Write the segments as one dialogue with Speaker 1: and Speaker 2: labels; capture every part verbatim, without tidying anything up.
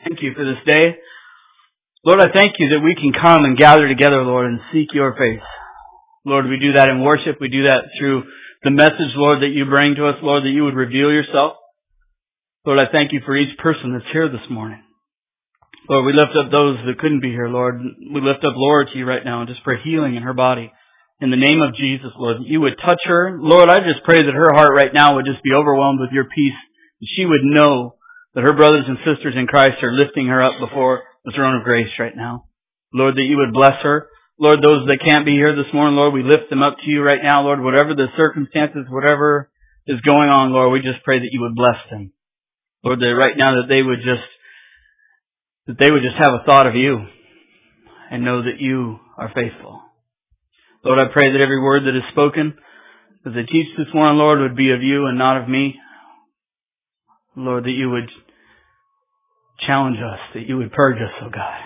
Speaker 1: Thank you for this day. Lord, I thank you that we can come and gather together, Lord, and seek your face. Lord, we do that in worship. We do that through the message, Lord, that you bring to us, Lord, that you would reveal yourself. Lord, I thank you for each person that's here this morning. Lord, we lift up those that couldn't be here, Lord. We lift up Laura to you right now and just pray healing in her body. In the name of Jesus, Lord, that you would touch her. Lord, I just pray that her heart right now would just be overwhelmed with your peace. That she would know that her brothers and sisters in Christ are lifting her up before the throne of grace right now. Lord, that you would bless her. Lord, those that can't be here this morning, Lord, we lift them up to you right now, Lord. Whatever the circumstances, whatever is going on, Lord, we just pray that you would bless them. Lord, that right now that they would just, that they would just have a thought of you and know that you are faithful. Lord, I pray that every word that is spoken as I teach this morning, Lord, would be of you and not of me. Lord, that you would challenge us, that you would purge us, oh God.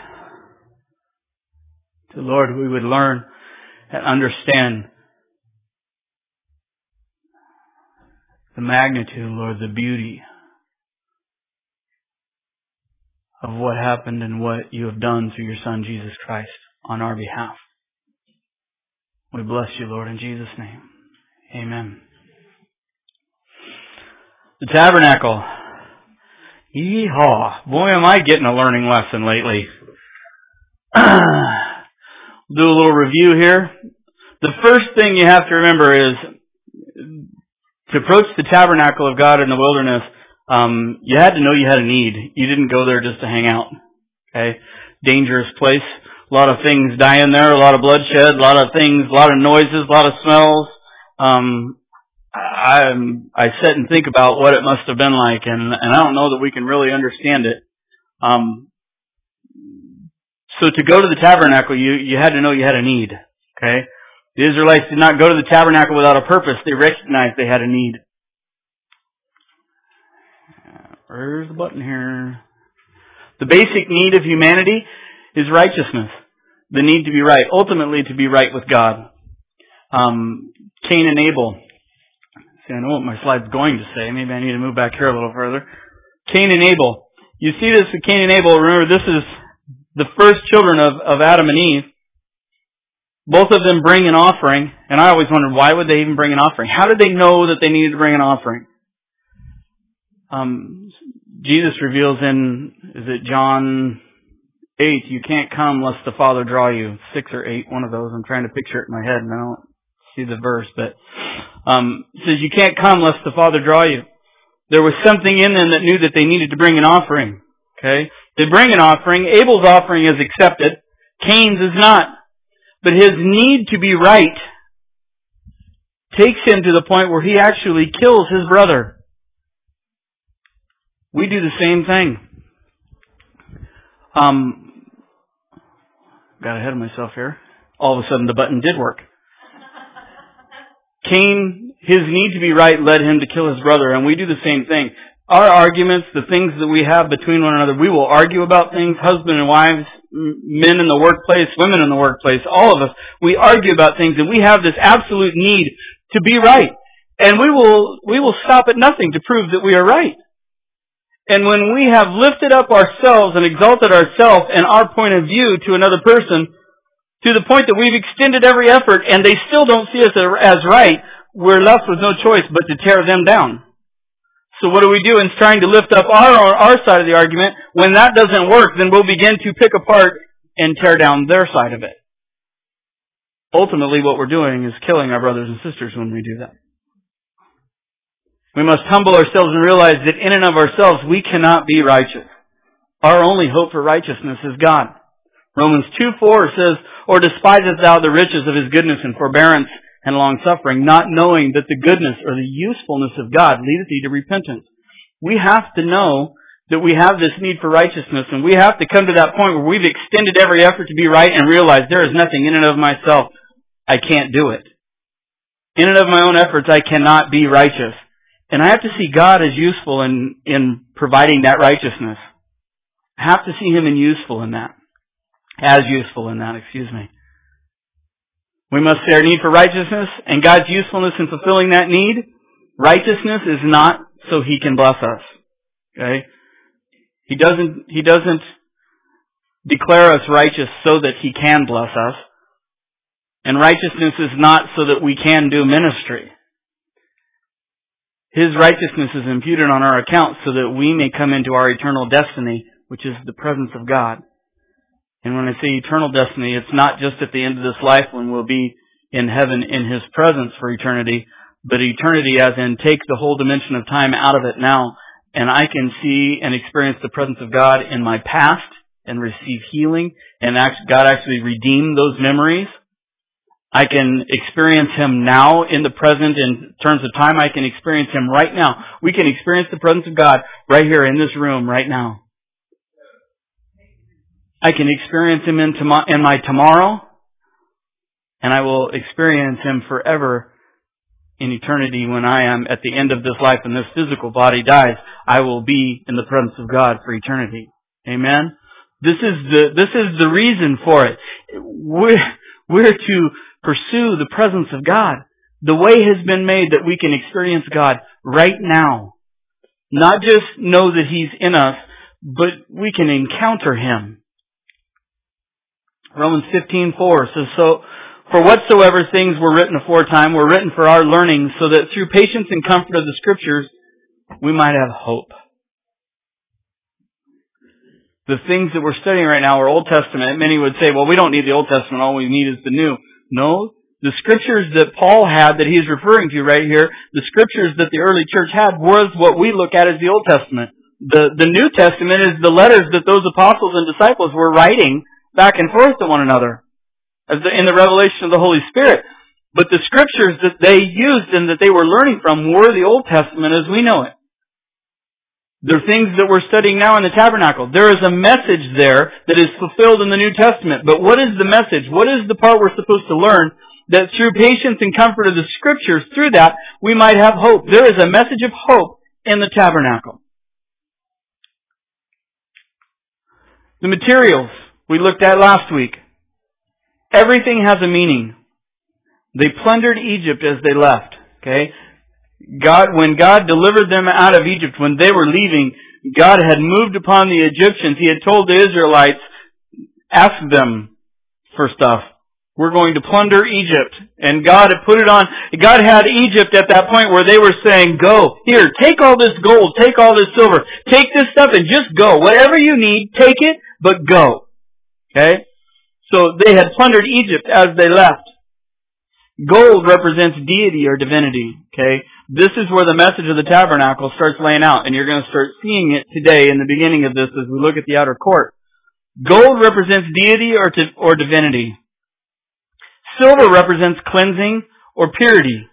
Speaker 1: That, Lord, we would learn and understand the magnitude, Lord, the beauty of what happened and what you have done through your Son, Jesus Christ, on our behalf. We bless you, Lord, in Jesus' name. Amen. The tabernacle. Yeehaw. Boy, am I getting a learning lesson lately. Do a little review here. The first thing you have to remember is to approach the tabernacle of God in the wilderness, um, you had to know you had a need. You didn't go there just to hang out. Okay? Dangerous place. A lot of things die in there, a lot of bloodshed, a lot of things, a lot of noises, a lot of smells. Um, I I sit and think about what it must have been like, and, and I don't know that we can really understand it. Um, so to go to the tabernacle, you, you had to know you had a need. Okay? The Israelites did not go to the tabernacle without a purpose. They recognized they had a need. Where's the button here? The basic need of humanity is righteousness. The need to be right. Ultimately, to be right with God. Um, Cain and Abel. See, I know what my slide's going to say. Maybe I need to move back here a little further. Cain and Abel. You see this with Cain and Abel. Remember, this is the first children of, of Adam and Eve. Both of them bring an offering. And I always wondered, why would they even bring an offering? How did they know that they needed to bring an offering? Um, Jesus reveals in, is it John eight, you can't come lest the Father draw you. Six or eight, one of those. I'm trying to picture it in my head and I don't see the verse, but um, it says you can't come lest the Father draw you. There was something in them that knew that they needed to bring an offering. Okay? They bring an offering. Abel's offering is accepted. Cain's is not. But his need to be right takes him to the point where he actually kills his brother. We do the same thing. Um, got ahead of myself here. All of a sudden the button did work. Cain, his need to be right led him to kill his brother, and we do the same thing. Our arguments, the things that we have between one another, we will argue about things, husband and wives, men in the workplace, women in the workplace, all of us, we argue about things, and we have this absolute need to be right. And we will, we will stop at nothing to prove that we are right. And when we have lifted up ourselves and exalted ourselves and our point of view to another person, to the point that we've extended every effort and they still don't see us as right, we're left with no choice but to tear them down. So what do we do in trying to lift up our, our side of the argument? When that doesn't work, then we'll begin to pick apart and tear down their side of it. Ultimately, what we're doing is killing our brothers and sisters when we do that. We must humble ourselves and realize that in and of ourselves, we cannot be righteous. Our only hope for righteousness is God. Romans two four says, or despisest thou the riches of his goodness and forbearance and long-suffering, not knowing that the goodness or the usefulness of God leadeth thee to repentance. We have to know that we have this need for righteousness, and we have to come to that point where we've extended every effort to be right and realize there is nothing in and of myself. I can't do it. In and of my own efforts, I cannot be righteous. And I have to see God as useful in, in providing that righteousness. I have to see Him in useful in that. As useful in that, excuse me. We must see our need for righteousness and God's usefulness in fulfilling that need. Righteousness is not so He can bless us. Okay? He doesn't, He doesn't declare us righteous so that He can bless us. And righteousness is not so that we can do ministry. His righteousness is imputed on our account so that we may come into our eternal destiny, which is the presence of God. And when I say eternal destiny, it's not just at the end of this life when we'll be in heaven in His presence for eternity, but eternity as in take the whole dimension of time out of it now, and I can see and experience the presence of God in my past and receive healing, and God actually redeem those memories. I can experience Him now in the present in terms of time. I can experience Him right now. We can experience the presence of God right here in this room right now. I can experience Him in, tom- in my tomorrow, and I will experience Him forever in eternity when I am at the end of this life and this physical body dies. I will be in the presence of God for eternity. Amen? This is the, this is the reason for it. We're, we're to pursue the presence of God. The way has been made that we can experience God right now. Not just know that He's in us, but we can encounter Him. Romans fifteen four says, so, for whatsoever things were written aforetime were written for our learning, so that through patience and comfort of the Scriptures we might have hope. The things that we're studying right now are Old Testament. Many would say, well, we don't need the Old Testament, all we need is the New. No, the Scriptures that Paul had that he's referring to right here, the Scriptures that the early church had was what we look at as the Old Testament. The, the New Testament is the letters that those apostles and disciples were writing back and forth to one another as the, in the revelation of the Holy Spirit. But the Scriptures that they used and that they were learning from were the Old Testament as we know it. There are things that we're studying now in the tabernacle. There is a message there that is fulfilled in the New Testament. But what is the message? What is the part we're supposed to learn? That through patience and comfort of the Scriptures, through that, we might have hope. There is a message of hope in the tabernacle. The materials we looked at last week. Everything has a meaning. They plundered Egypt as they left. Okay? God, when God delivered them out of Egypt, when they were leaving, God had moved upon the Egyptians. He had told the Israelites, ask them for stuff. We're going to plunder Egypt. And God had put it on. God had Egypt at that point where they were saying, go, here, take all this gold, take all this silver, take this stuff and just go. Whatever you need, take it, but go. Okay? So they had plundered Egypt as they left. Gold represents deity or divinity. Okay? This is where the message of the tabernacle starts laying out, and you're going to start seeing it today in the beginning of this as we look at the outer court. Gold represents deity or, to, or divinity. Silver represents cleansing or purity.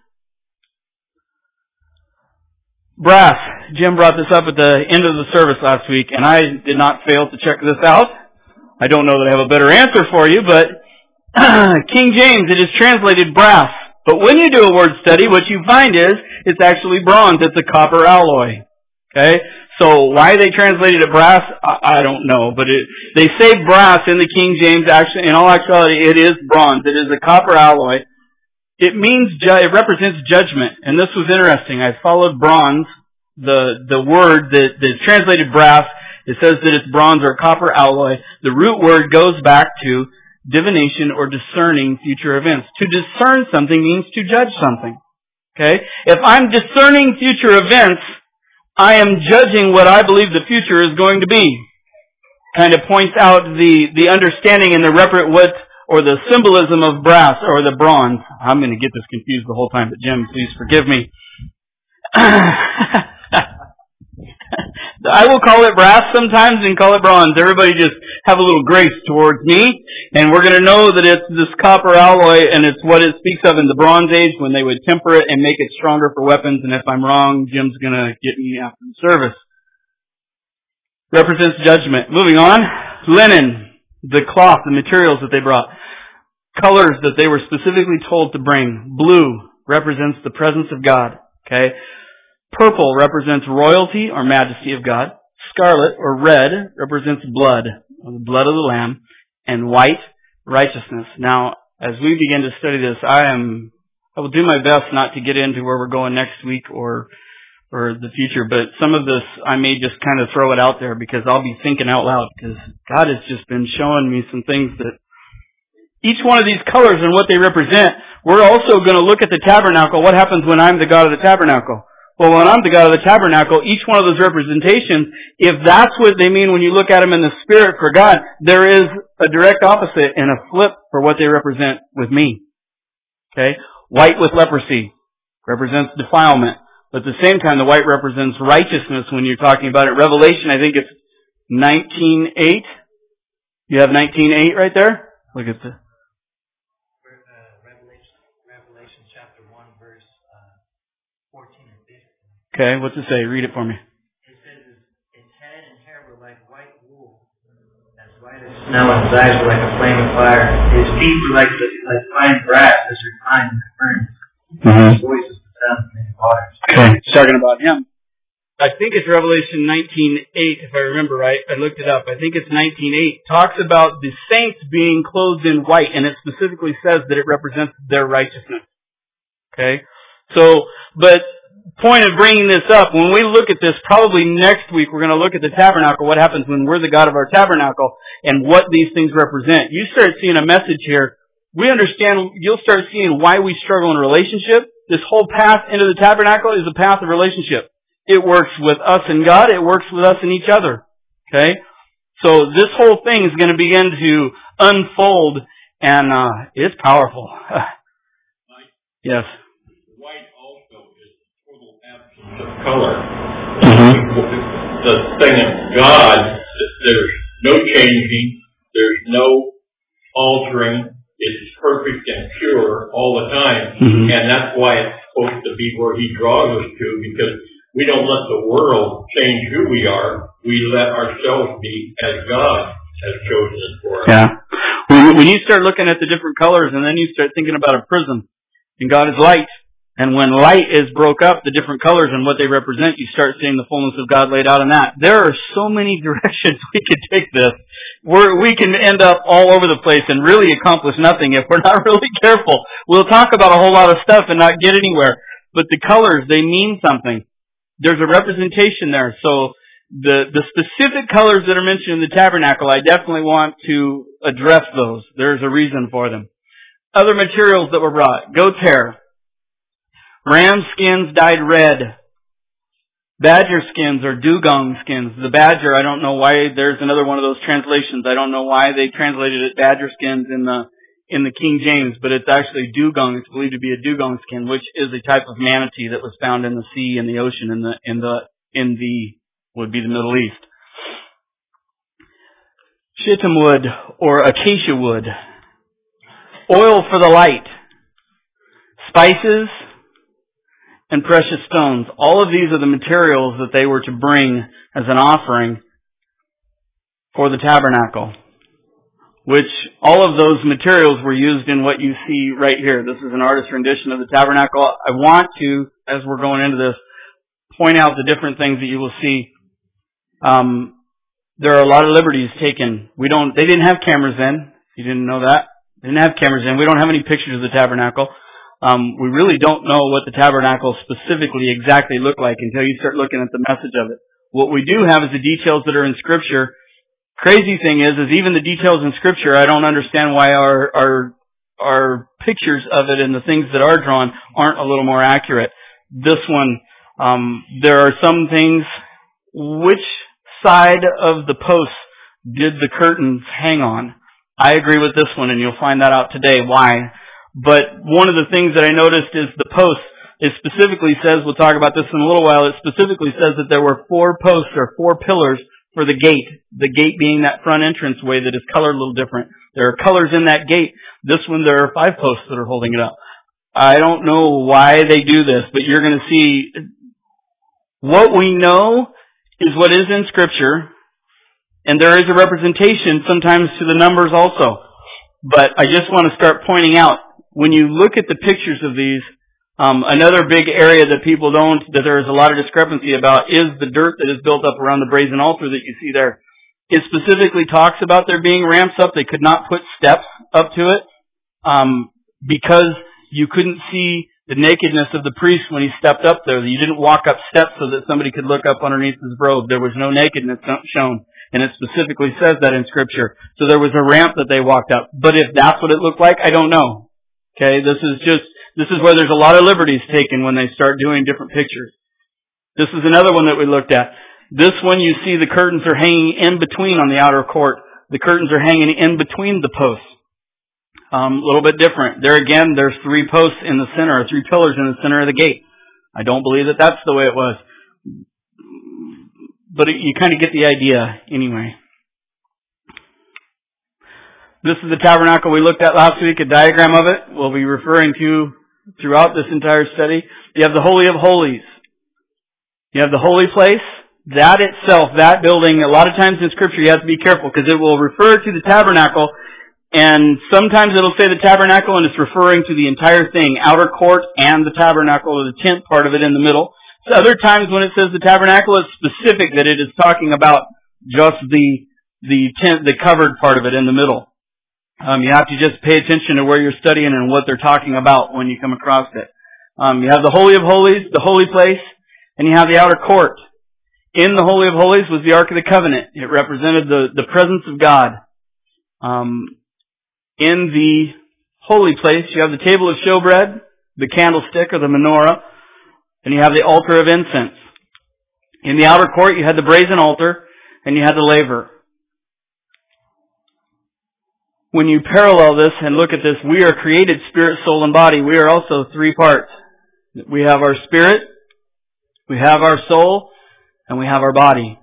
Speaker 1: Brass. Jim brought this up at the end of the service last week, and I did not fail to check this out. I don't know that I have a better answer for you, but King James, it is translated brass. But when you do a word study, what you find is it's actually bronze. It's a copper alloy. Okay? So why they translated it brass, I, I don't know. But it, they say brass in the King James. Actually, in all actuality, it is bronze. It is a copper alloy. It means, it represents judgment. And this was interesting. I followed bronze, the, the word that, that is translated brass. It says that it's bronze or copper alloy. The root word goes back to divination or discerning future events. To discern something means to judge something. Okay? If I'm discerning future events, I am judging what I believe the future is going to be. Kind of points out the, the understanding and the repre- what or the symbolism of brass or the bronze. I'm going to get this confused the whole time, but Jim, please forgive me. I will call it brass sometimes and call it bronze. Everybody just have a little grace towards me. And we're going to know that it's this copper alloy and it's what it speaks of in the Bronze Age when they would temper it and make it stronger for weapons. And if I'm wrong, Jim's going to get me after the service. Represents judgment. Moving on. Linen. The cloth, the materials that they brought. Colors that they were specifically told to bring. Blue represents the presence of God. Okay. Purple represents royalty or majesty of God. Scarlet or red represents blood, or the blood of the Lamb. And white, righteousness. Now, as we begin to study this, I am, I will do my best not to get into where we're going next week or for the future. But some of this, I may just kind of throw it out there because I'll be thinking out loud, because God has just been showing me some things that each one of these colors and what they represent. We're also going to look at the tabernacle. What happens when I'm the God of the tabernacle? Well, when I'm the God of the tabernacle, each one of those representations, if that's what they mean when you look at them in the spirit for God, there is a direct opposite and a flip for what they represent with me. Okay? White with leprosy represents defilement. But at the same time, the white represents righteousness when you're talking about it. Revelation, I think it's nineteen eight. You have nineteen eight right there? Look at the...
Speaker 2: Revelation, Revelation chapter one, verse uh, fourteen and fifteen.
Speaker 1: Okay, what's it say? Read it for me.
Speaker 2: It says, its head and hair were like white wool, as white as snow, and his eyes were like a flame of fire. His feet were like, like fine brass, as refined in the furnace.
Speaker 1: Mm-hmm.
Speaker 2: His voice was the sound of many waters.
Speaker 1: Okay, it's talking about him. I think it's Revelation nineteen eight, if I remember right. I looked it up. I think it's nineteen eight. Talks about the saints being clothed in white, and it specifically says that it represents their righteousness. Okay? So, but point of bringing this up, when we look at this, probably next week we're going to look at the tabernacle, what happens when we're the God of our tabernacle, and what these things represent. You start seeing a message here. We understand, you'll start seeing why we struggle in relationship. This whole path into the tabernacle is a path of relationship. It works with us and God. It works with us and each other. Okay? So this whole thing is going to begin to unfold, and uh, it's powerful. Yes.
Speaker 3: White also is total absence of color.
Speaker 1: Mm-hmm.
Speaker 3: The thing of God, there's no changing, there's no altering. It's perfect and pure all the time.
Speaker 1: Mm-hmm.
Speaker 3: And that's why it's supposed to be where He draws us to, because we don't let the world change who we are. We let ourselves be as God has chosen us for us.
Speaker 1: Yeah. When, when you start looking at the different colors, and then you start thinking about a prism, and God is light. And when light is broke up, the different colors and what they represent, you start seeing the fullness of God laid out in that. There are so many directions we could take this. We're, we can end up all over the place and really accomplish nothing if we're not really careful. We'll talk about a whole lot of stuff and not get anywhere. But the colors, they mean something. There's a representation there. So the, the specific colors that are mentioned in the tabernacle, I definitely want to address those. There's a reason for them. Other materials that were brought. Goat's hair. Ram skins dyed red. Badger skins or dugong skins. The badger, I don't know why, there's another one of those translations. I don't know why they translated it badger skins in the in the King James, but it's actually dugong. It's believed to be a dugong skin, which is a type of manatee that was found in the sea and the ocean in the in the in the would be the Middle East. Shittim wood or acacia wood. Oil for the light. Spices and precious stones. All of these are the materials that they were to bring as an offering for the tabernacle, which all of those materials were used in what you see right here. This is an artist's rendition of the tabernacle. I want to, as we're going into this, point out the different things that you will see. Um, there are a lot of liberties taken. We don't. They didn't have cameras then. You didn't know that. They didn't have cameras then. We don't have any pictures of the tabernacle. Um, we really don't know what the tabernacle specifically exactly looked like until you start looking at the message of it. What we do have is the details that are in Scripture. Crazy thing is, is even the details in Scripture, I don't understand why our, our, our pictures of it and the things that are drawn aren't a little more accurate. This one, um, there are some things, which side of the post did the curtains hang on? I agree with this one, and you'll find that out today, why. But one of the things that I noticed is the post. It specifically says, we'll talk about this in a little while, it specifically says that there were four posts or four pillars for the gate. The gate being that front entrance way that is colored a little different. There are colors in that gate. This one, there are five posts that are holding it up. I don't know why they do this, but you're going to see what we know is what is in Scripture, and there is a representation sometimes to the numbers also. But I just want to start pointing out, when you look at the pictures of these, um, another big area that people don't, that there is a lot of discrepancy about, is the dirt that is built up around the brazen altar that you see there. It specifically talks about there being ramps up. They could not put steps up to it um, because you couldn't see The nakedness of the priest when he stepped up there. You didn't walk up steps so that somebody could look up underneath his robe. There was no nakedness shown. And it specifically says that in Scripture. So there was a ramp that they walked up. But if that's what it looked like, I don't know. Okay, this is just, this is where there's a lot of liberties taken when they start doing different pictures. This is another one that we looked at. This one you see the curtains are hanging in between on the outer court. The curtains are hanging in between the posts. Um, a little bit different. There again, there's three posts in the center, or three pillars in the center of the gate. I don't believe that that's the way it was. But it, you kind of get the idea anyway. This is the tabernacle we looked at last week, a diagram of it. We'll be referring to throughout this entire study. You have the Holy of Holies. You have the holy place. That itself, that building, a lot of times in Scripture you have to be careful because it will refer to the tabernacle. And sometimes it'll say the tabernacle and it's referring to the entire thing, outer court and the tabernacle, or the tent part of it in the middle. So other times when it says the tabernacle, it's specific that it is talking about just the the tent, the covered part of it in the middle. Um, you have to just pay attention to where you're studying and what they're talking about when you come across it. Um, you have the Holy of Holies, the holy place, and you have the outer court. In the Holy of Holies was the Ark of the Covenant. It represented the, the presence of God. Um, In the holy place, you have the table of showbread, the candlestick or the menorah, and you have the altar of incense. In the outer court, you had the brazen altar, and you had the laver. When you parallel this and look at this, we are created spirit, soul, and body. We are also three parts. We have our spirit, we have our soul, and we have our body.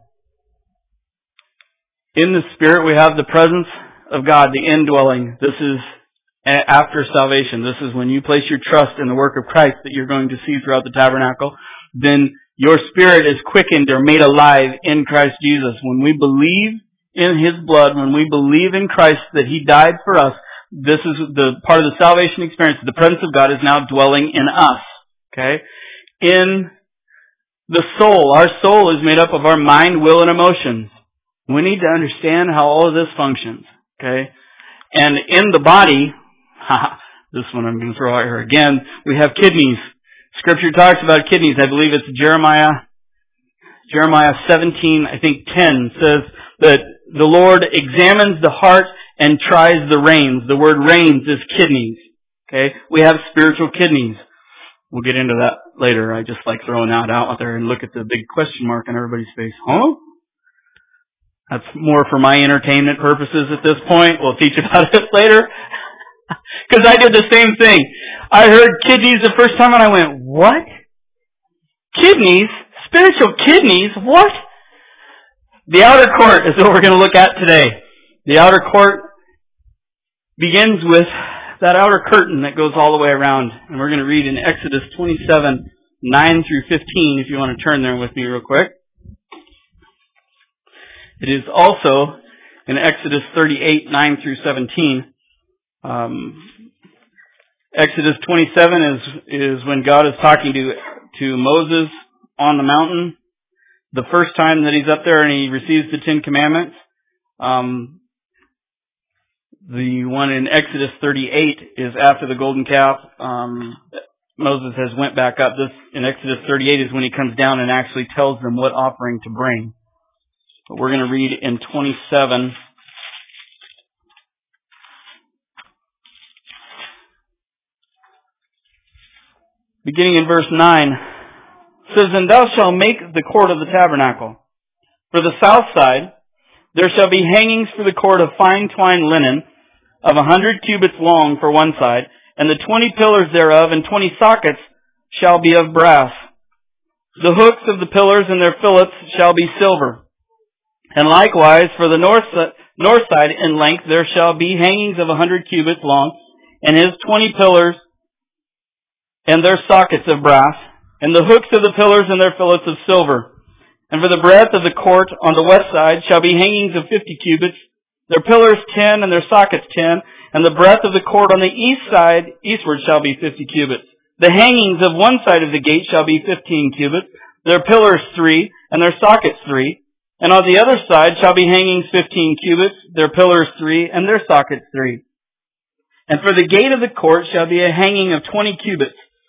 Speaker 1: In the spirit, we have the presence of God, the indwelling. This is after salvation. This is when you place your trust in the work of Christ that you're going to see throughout the tabernacle. Then your spirit is quickened or made alive in Christ Jesus. When we believe in His blood, when we believe in Christ that He died for us, this is the part of the salvation experience. The presence of God is now dwelling in us. Okay? In the soul, our soul is made up of our mind, will, and emotions. We need to understand how all of this functions. Okay? And in the body, this one I'm going to throw out here again, we have kidneys. Scripture talks about kidneys. I believe it's Jeremiah, Jeremiah seventeen, I think ten, says that the Lord examines the heart and tries the reins. The word reins is kidneys. Okay? We have spiritual kidneys. We'll get into that later. I just like throwing that out there and look at the big question mark on everybody's face. Huh? That's more for my entertainment purposes at this point. We'll teach about it later. Because I did the same thing. I heard kidneys the first time and I went, what? Kidneys? Spiritual kidneys? What? The outer court is what we're going to look at today. The outer court begins with that outer curtain that goes all the way around. And we're going to read in Exodus twenty-seven, nine through fifteen, if you want to turn there with me real quick. It is also in Exodus thirty-eight, nine through seventeen. Um, Exodus twenty-seven is is when God is talking to to Moses on the mountain. The first time that he's up there and he receives the Ten Commandments. Um, the one in Exodus thirty-eight is after the golden calf. Um, Moses has went back up. This in Exodus thirty-eight is when he comes down and actually tells them what offering to bring. But we're going to read in twenty-seven. Beginning in verse nine, it says, And thou shalt make the court of the tabernacle. For the south side, there shall be hangings for the court of fine twined linen, of a hundred cubits long for one side, and the twenty pillars thereof and twenty sockets shall be of brass. The hooks of the pillars and their fillets shall be silver. And likewise, for the north, north side in length, there shall be hangings of a hundred cubits long, and his twenty pillars and their sockets of brass, and the hooks of the pillars and their fillets of silver. And for the breadth of the court on the west side shall be hangings of fifty cubits, their pillars ten, and their sockets ten, and the breadth of the court on the east side eastward shall be fifty cubits. The hangings of one side of the gate shall be fifteen cubits, their pillars three, and their sockets three. And on the other side shall be hangings fifteen cubits, their pillars three, and their sockets three. And for the gate of the court shall be a hanging of twenty cubits.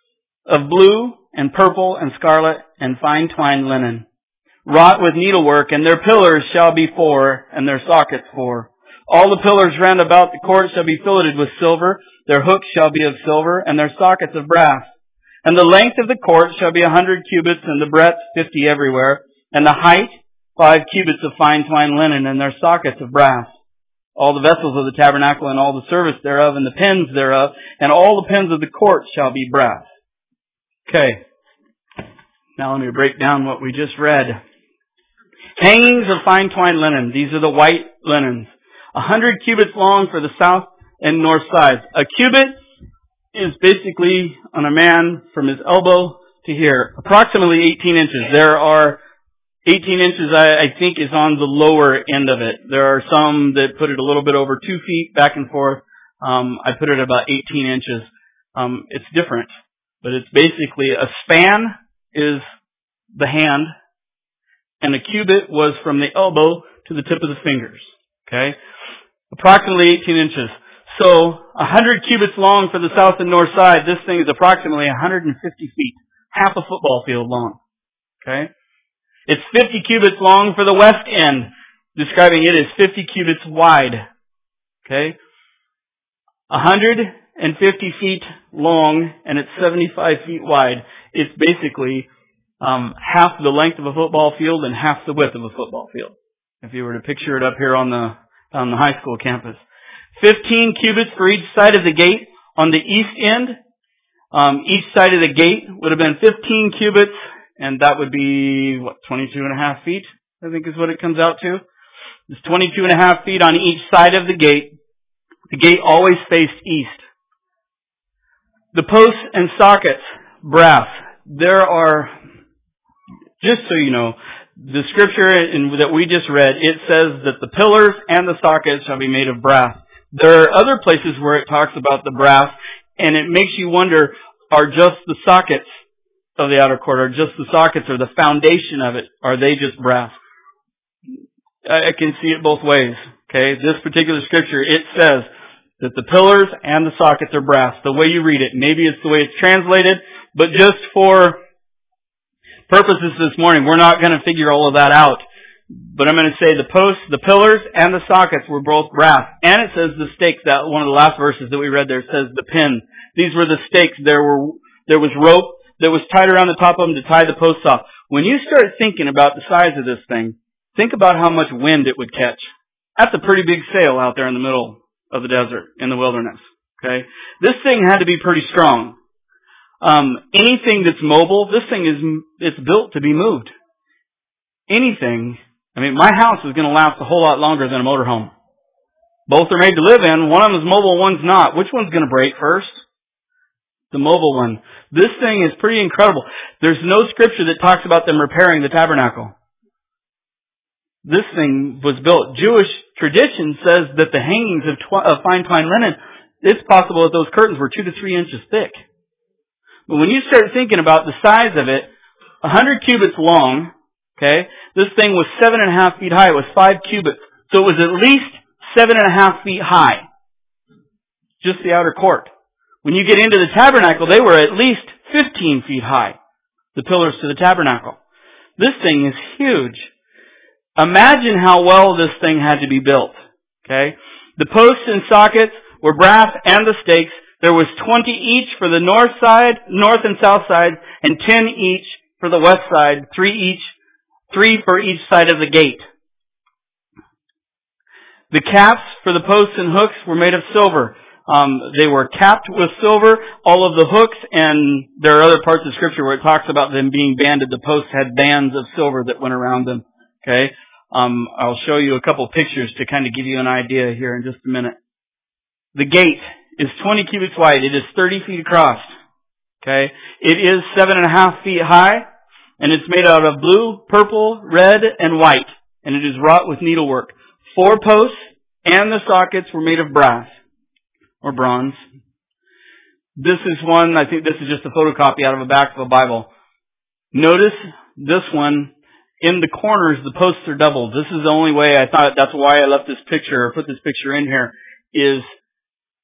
Speaker 1: of blue and purple and scarlet and fine twined linen, wrought with needlework, and their pillars shall be four, and their sockets four. All the pillars round about the court shall be filleted with silver, their hooks shall be of silver, and their sockets of brass. And the length of the court shall be a hundred cubits, and the breadth fifty everywhere, and the height five cubits of fine twined linen, and their sockets of brass. All the vessels of the tabernacle, and all the service thereof, and the pins thereof, and all the pins of the court shall be brass. Okay. Now let me break down what we just read. Hangings of fine twined linen. These are the white linens. A hundred cubits long for the south and north sides. A cubit is basically on a man from his elbow to here, approximately eighteen inches. There are eighteen inches, I, I think, is on the lower end of it. There are some that put it a little bit over two feet back and forth. Um, I put it about eighteen inches. Um, it's different, but it's basically a span is the hand, and a cubit was from the elbow to the tip of the fingers. Okay? Approximately eighteen inches. So, a hundred cubits long for the south and north side. This thing is approximately one hundred fifty feet. Half a football field long. Okay? It's fifty cubits long for the west end. Describing it as fifty cubits wide. Okay? one hundred fifty feet long, and it's seventy-five feet wide. It's basically um, half the length of a football field and half the width of a football field. If you were to picture it up here on the on the high school campus. Fifteen cubits for each side of the gate. On the east end, um, each side of the gate would have been fifteen cubits, and that would be, what, twenty-two and a half feet, I think is what it comes out to. It's twenty-two and a half feet on each side of the gate. The gate always faced east. The posts and sockets, brass. There are, just so you know, the scripture in, that we just read, it says that the pillars and the sockets shall be made of brass. There are other places where it talks about the brass, and it makes you wonder, are just the sockets of the outer court, are just the sockets or the foundation of it, are they just brass? I can see it both ways. Okay, this particular scripture, it says that the pillars and the sockets are brass. The way you read it, maybe it's the way it's translated, but just for purposes this morning, we're not going to figure all of that out. But I'm going to say the posts, the pillars, and the sockets were both brass. And it says the stakes, that one of the last verses that we read there says the pin. These were the stakes. There were, there was rope that was tied around the top of them to tie the posts off. When you start thinking about the size of this thing, think about how much wind it would catch. That's a pretty big sail out there in the middle of the desert, in the wilderness. Okay? This thing had to be pretty strong. Um, anything that's mobile, this thing is, it's built to be moved. Anything, I mean, my house is going to last a whole lot longer than a motorhome. Both are made to live in. One of them is mobile, one's not. Which one's going to break first? The mobile one. This thing is pretty incredible. There's no scripture that talks about them repairing the tabernacle. This thing was built. Jewish tradition says that the hangings of, tw- of fine twined linen, it's possible that those curtains were two to three inches thick. But when you start thinking about the size of it, a hundred cubits long, okay, this thing was seven and a half feet high. It was five cubits. So it was at least seven and a half feet high. Just the outer court. When you get into the tabernacle, they were at least fifteen feet high. The pillars to the tabernacle. This thing is huge. Imagine how well this thing had to be built. Okay? The posts and sockets were brass and the stakes. There was twenty each for the north side, north and south sides, and ten each for the west side, three each, three for each side of the gate. The caps for the posts and hooks were made of silver. Um, they were capped with silver. All of the hooks, and there are other parts of Scripture where it talks about them being banded. The posts had bands of silver that went around them. Okay, um, I'll show you a couple pictures to kind of give you an idea here in just a minute. The gate is twenty cubits wide. It is thirty feet across. Okay, it is seven and a half feet high, and it's made out of blue, purple, red, and white, and it is wrought with needlework. Four posts and the sockets were made of brass. Or bronze. This is one, I think this is just a photocopy out of the back of a Bible. Notice this one, in the corners the posts are doubled. This is the only way I thought, that's why I left this picture, or put this picture in here, is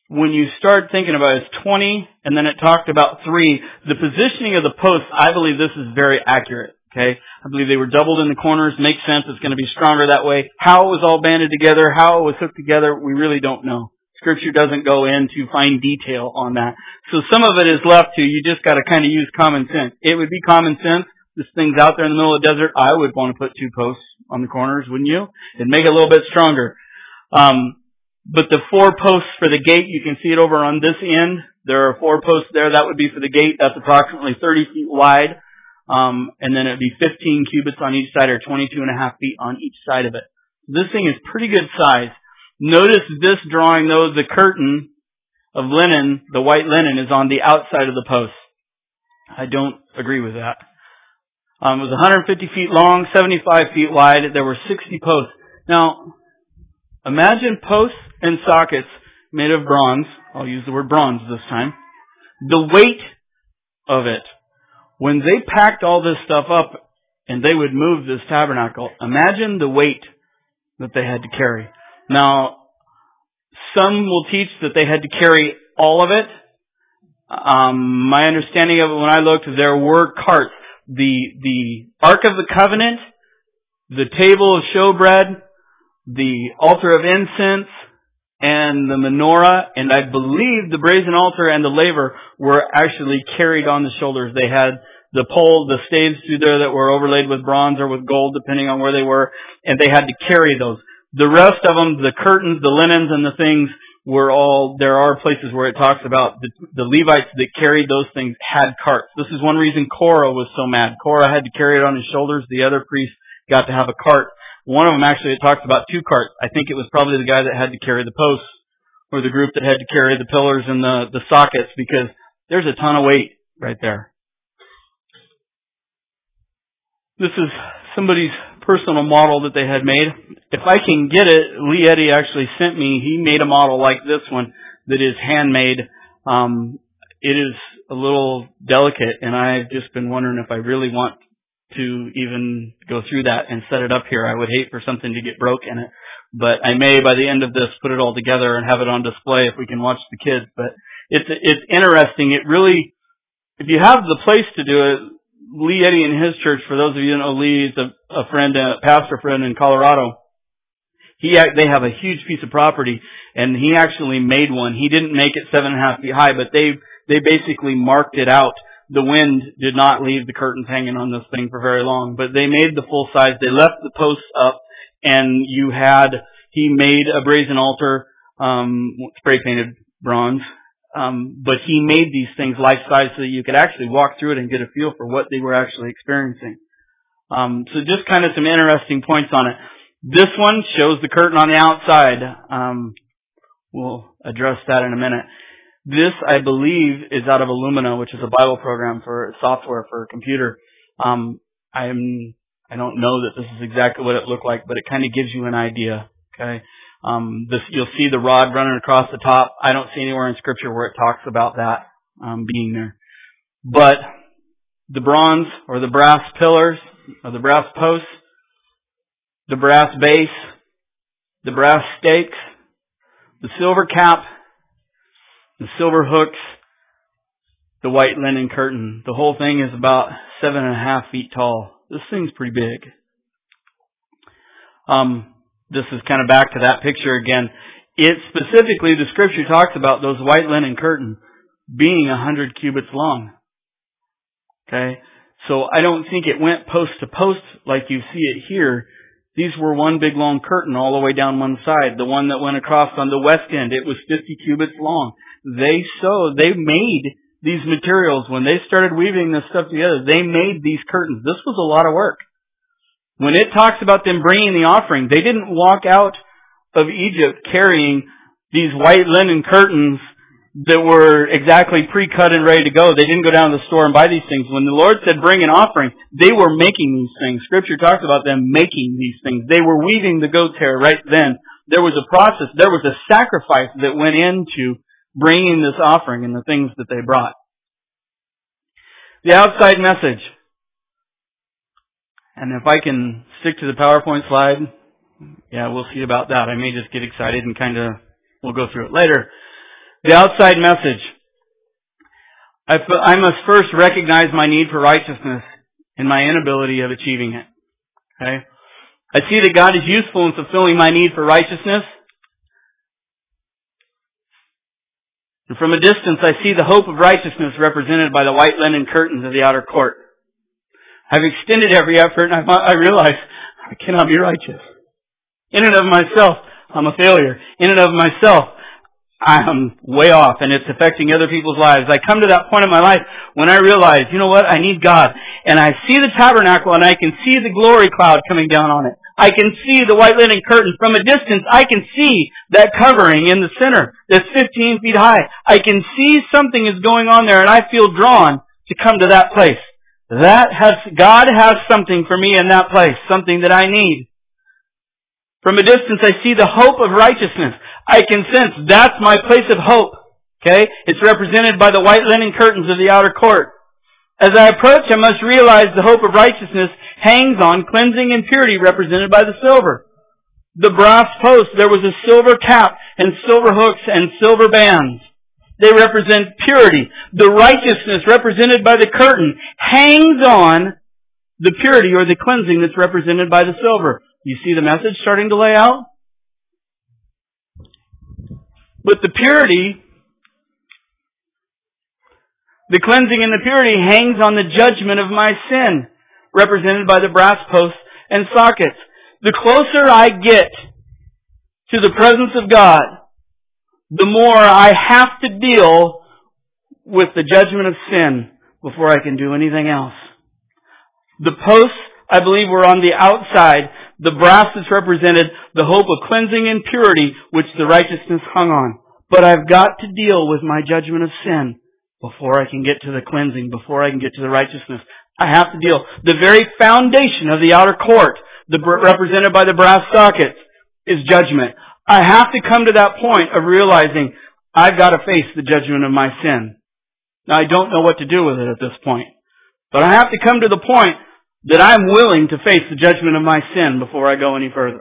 Speaker 1: when you start thinking about it, it's twenty, and then it talked about three. The positioning of the posts, I believe this is very accurate. Okay, I believe they were doubled in the corners. Makes sense. It's going to be stronger that way. How it was all banded together, how it was hooked together, we really don't know. Scripture doesn't go into fine detail on that. So some of it is left to, you just got to kind of use common sense. It would be common sense. This thing's out there in the middle of the desert. I would want to put two posts on the corners, wouldn't you? It'd make it a little bit stronger. Um, But the four posts for the gate, you can see it over on this end. There are four posts there. That would be for the gate. That's approximately thirty feet wide. Um, and then it would be fifteen cubits on each side, or twenty-two and a half feet on each side of it. This thing is pretty good size. Notice this drawing, though, the curtain of linen, the white linen, is on the outside of the post. I don't agree with that. Um, it was one hundred fifty feet long, seventy-five feet wide. There were sixty posts. Now, imagine posts and sockets made of bronze. I'll use the word bronze this time. The weight of it. When they packed all this stuff up and they would move this tabernacle, imagine the weight that they had to carry. Now, some will teach that they had to carry all of it. Um, my understanding of it when I looked, there were carts. The, the Ark of the Covenant, the table of showbread, the altar of incense, and the menorah, and I believe the brazen altar and the laver were actually carried on the shoulders. They had the pole, the staves through there that were overlaid with bronze or with gold, depending on where they were, and they had to carry those. The rest of them, the curtains, the linens, and the things were all, there are places where it talks about the, the Levites that carried those things had carts. This is one reason Korah was so mad. Korah had to carry it on his shoulders. The other priests got to have a cart. One of them actually, it talks about two carts. I think it was probably the guy that had to carry the posts, or the group that had to carry the pillars and the, the sockets, because there's a ton of weight right there. This is somebody's personal model that they had made. If I can get it, Lee Eddy actually sent me, he made a model like this one that is handmade. Um, it is a little delicate, and I've just been wondering if I really want to even go through that and set it up here. I would hate for something to get broke in it. But I may, by the end of this, put it all together and have it on display if we can watch the kids. But it's it's interesting. It really, if you have the place to do it, Lee Eddy and his church, for those of you who know Lee, is a, a friend, a pastor friend in Colorado. He They have a huge piece of property, and he actually made one. He didn't make it seven and a half feet high, but they they basically marked it out. The wind did not leave the curtains hanging on this thing for very long, but they made the full size. They left the posts up, and you had, he made a brazen altar, um, spray painted bronze, um, but he made these things life size so that you could actually walk through it and get a feel for what they were actually experiencing. Um, so just kind of some interesting points on it. This one shows the curtain on the outside. Um, we'll address that in a minute. This, I believe, is out of Illumina, which is a Bible program for software for a computer. Um, I'm, I don't know that this is exactly what it looked like, but it kind of gives you an idea. Okay, um, this you'll see the rod running across the top. I don't see anywhere in Scripture where it talks about that um, being there. But the bronze or the brass pillars or the brass posts, the brass base, the brass stakes, the silver cap, the silver hooks, the white linen curtain. The whole thing is about seven and a half feet tall. This thing's pretty big. Um, this is kind of back to that picture again. It specifically, the Scripture talks about those white linen curtains being a hundred cubits long. Okay? So I don't think it went post to post like you see it here. These were one big long curtain all the way down one side. The one that went across on the west end, it was fifty cubits long. They sewed, they made these materials. When they started weaving this stuff together, they made these curtains. This was a lot of work. When it talks about them bringing the offering, they didn't walk out of Egypt carrying these white linen curtains that were exactly pre-cut and ready to go. They didn't go down to the store and buy these things. When the Lord said bring an offering, they were making these things. Scripture talks about them making these things. They were weaving the goat's hair right then. There was a process. There was a sacrifice that went into bringing this offering and the things that they brought. The outside message. And if I can stick to the PowerPoint slide, yeah, we'll see about that. I may just get excited and kind of, we'll go through it later. The outside message. I, I must first recognize my need for righteousness and my inability of achieving it. Okay? I see that God is useful in fulfilling my need for righteousness. And from a distance, I see the hope of righteousness represented by the white linen curtains of the outer court. I've extended every effort, and I, I realize I cannot be righteous. In and of myself, I'm a failure. In and of myself, I'm way off, and it's affecting other people's lives. I come to that point in my life when I realize, you know what, I need God. And I see the tabernacle, and I can see the glory cloud coming down on it. I can see the white linen curtain. From a distance, I can see that covering in the center that's fifteen feet high. I can see something is going on there, and I feel drawn to come to that place. That has, God has something for me in that place, something that I need. From a distance, I see the hope of righteousness. I can sense that's my place of hope. Okay? It's represented by the white linen curtains of the outer court. As I approach, I must realize the hope of righteousness hangs on cleansing and purity represented by the silver. The brass post, there was a silver cap and silver hooks and silver bands. They represent purity. The righteousness represented by the curtain hangs on the purity or the cleansing that's represented by the silver. You see the message starting to lay out? But the purity, the cleansing and the purity hangs on the judgment of my sin, represented by the brass posts and sockets. The closer I get to the presence of God, the more I have to deal with the judgment of sin before I can do anything else. The posts, I believe, were on the outside. The brass is represented the hope of cleansing and purity, which the righteousness hung on. But I've got to deal with my judgment of sin before I can get to the cleansing, before I can get to the righteousness. I have to deal. The very foundation of the outer court, the, represented by the brass sockets, is judgment. I have to come to that point of realizing I've got to face the judgment of my sin. Now, I don't know what to do with it at this point. But I have to come to the point that I'm willing to face the judgment of my sin before I go any further.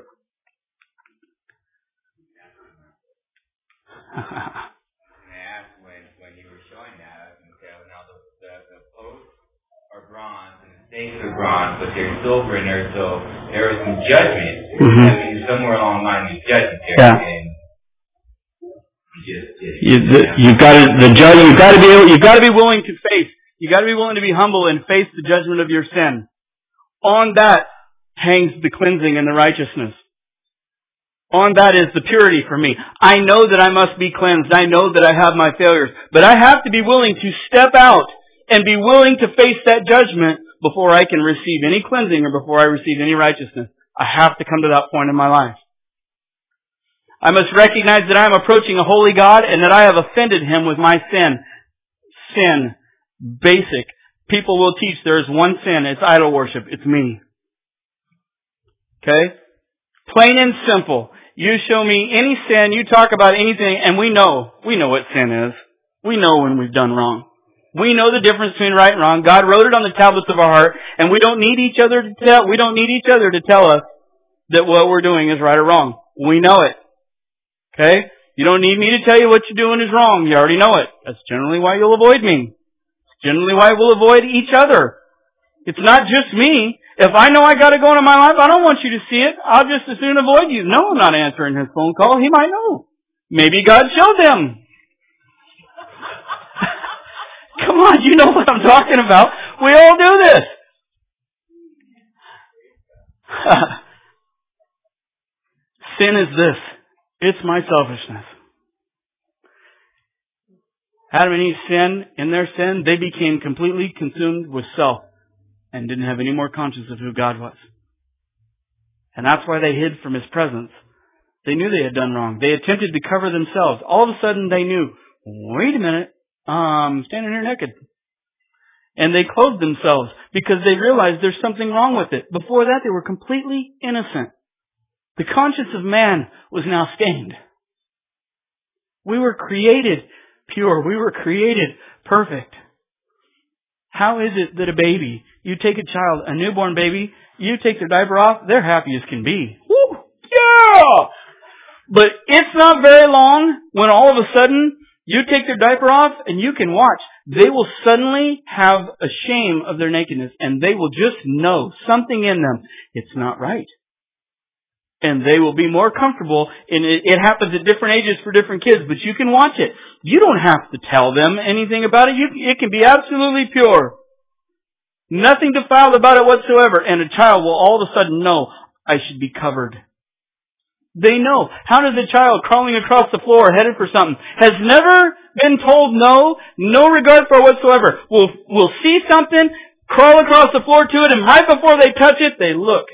Speaker 4: I asked when, when you were showing that, and say, now the, the, the posts are bronze and the stakes are bronze, but they're silver in there, so there is some judgment. Mm-hmm. I mean, somewhere along the line, there's judgment there. Yeah. And you just, just,
Speaker 1: you, the, you've got to the judge. You've got to be. You've got to be willing to face. You got to be willing to be humble and face the judgment of your sin. On that hangs the cleansing and the righteousness. On that is the purity for me. I know that I must be cleansed. I know that I have my failures. But I have to be willing to step out and be willing to face that judgment before I can receive any cleansing or before I receive any righteousness. I have to come to that point in my life. I must recognize that I am approaching a holy God and that I have offended Him with my sin. Sin. Basic. People will teach there is one sin. It's idol worship. It's me. Okay? Plain and simple. You show me any sin, you talk about anything, and we know. We know what sin is. We know when we've done wrong. We know the difference between right and wrong. God wrote it on the tablets of our heart, and we don't need each other to tell, we don't need each other to tell us that what we're doing is right or wrong. We know it. Okay? You don't need me to tell you what you're doing is wrong. You already know it. That's generally why you'll avoid me. Generally why we'll avoid each other. It's not just me. If I know I got to go into my life, I don't want you to see it. I'll just as soon avoid you. No, I'm not answering his phone call. He might know. Maybe God showed him. Come on, you know what I'm talking about. We all do this. Sin is this. It's my selfishness. Adam and Eve sinned. In their sin, they became completely consumed with self and didn't have any more conscience of who God was. And that's why they hid from His presence. They knew they had done wrong. They attempted to cover themselves. All of a sudden they knew, wait a minute, I'm standing here naked. And they clothed themselves because they realized there's something wrong with it. Before that, they were completely innocent. The conscience of man was now stained. We were created pure. We were created perfect. How is it that a baby, you take a child, a newborn baby, you take their diaper off, they're happy as can be. Woo! Yeah! But it's not very long when all of a sudden You take their diaper off and you can watch. They will suddenly have a shame of their nakedness and they will just know something in them. It's not right. And they will be more comfortable, and it, it happens at different ages for different kids, but you can watch it. You don't have to tell them anything about it. You, it can be absolutely pure. Nothing defiled about it whatsoever. And a child will all of a sudden know, I should be covered. They know. How does a child crawling across the floor headed for something has never been told no, no regard for it whatsoever, will will see something, crawl across the floor to it, and right before they touch it, they look.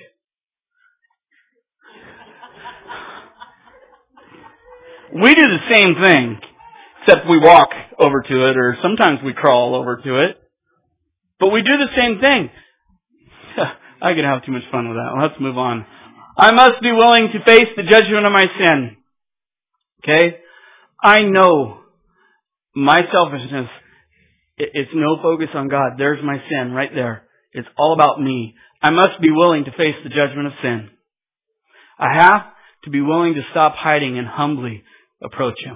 Speaker 1: We do the same thing, except we walk over to it, or sometimes we crawl over to it. But we do the same thing. I could have too much fun with that. Let's move on. I must be willing to face the judgment of my sin. Okay? I know my selfishness, it's no focus on God. There's my sin right there. It's all about me. I must be willing to face the judgment of sin. I have to be willing to stop hiding and humbly approach Him.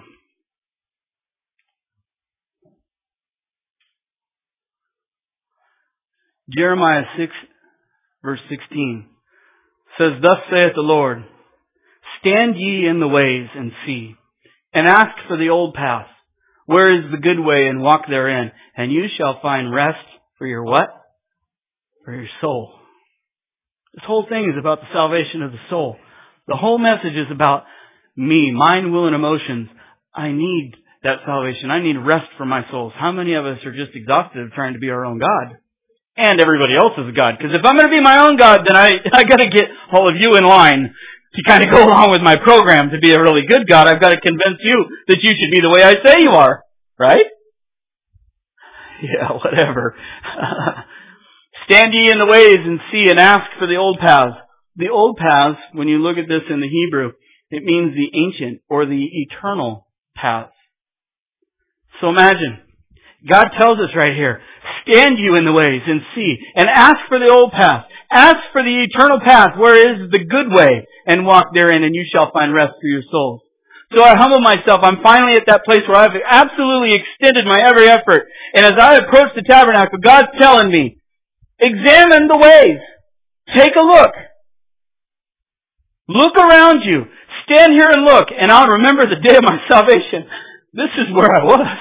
Speaker 1: Jeremiah six, verse sixteen says, Thus saith the Lord, Stand ye in the ways and see, and ask for the old path. Where is the good way, and walk therein, and you shall find rest for your what? For your soul. This whole thing is about the salvation of the soul. The whole message is about me, mind, will, and emotions. I need that salvation. I need rest for my souls. How many of us are just exhausted trying to be our own God? And everybody else is a God. Because if I'm going to be my own God, then I, I got to get all of you in line to kind of go along with my program to be a really good God. I've got to convince you that you should be the way I say you are. Right? Yeah, whatever. Stand ye in the ways and see and ask for the old paths. The old paths, when you look at this in the Hebrew, it means the ancient or the eternal paths. So imagine, God tells us right here, stand you in the ways and see, and ask for the old path. Ask for the eternal path, where is the good way, and walk therein, and you shall find rest for your souls. So I humble myself. I'm finally at that place where I've absolutely extended my every effort. And as I approach the tabernacle, God's telling me, examine the ways. Take a look. Look around you. Stand here and look, and I'll remember the day of my salvation. This is where I was.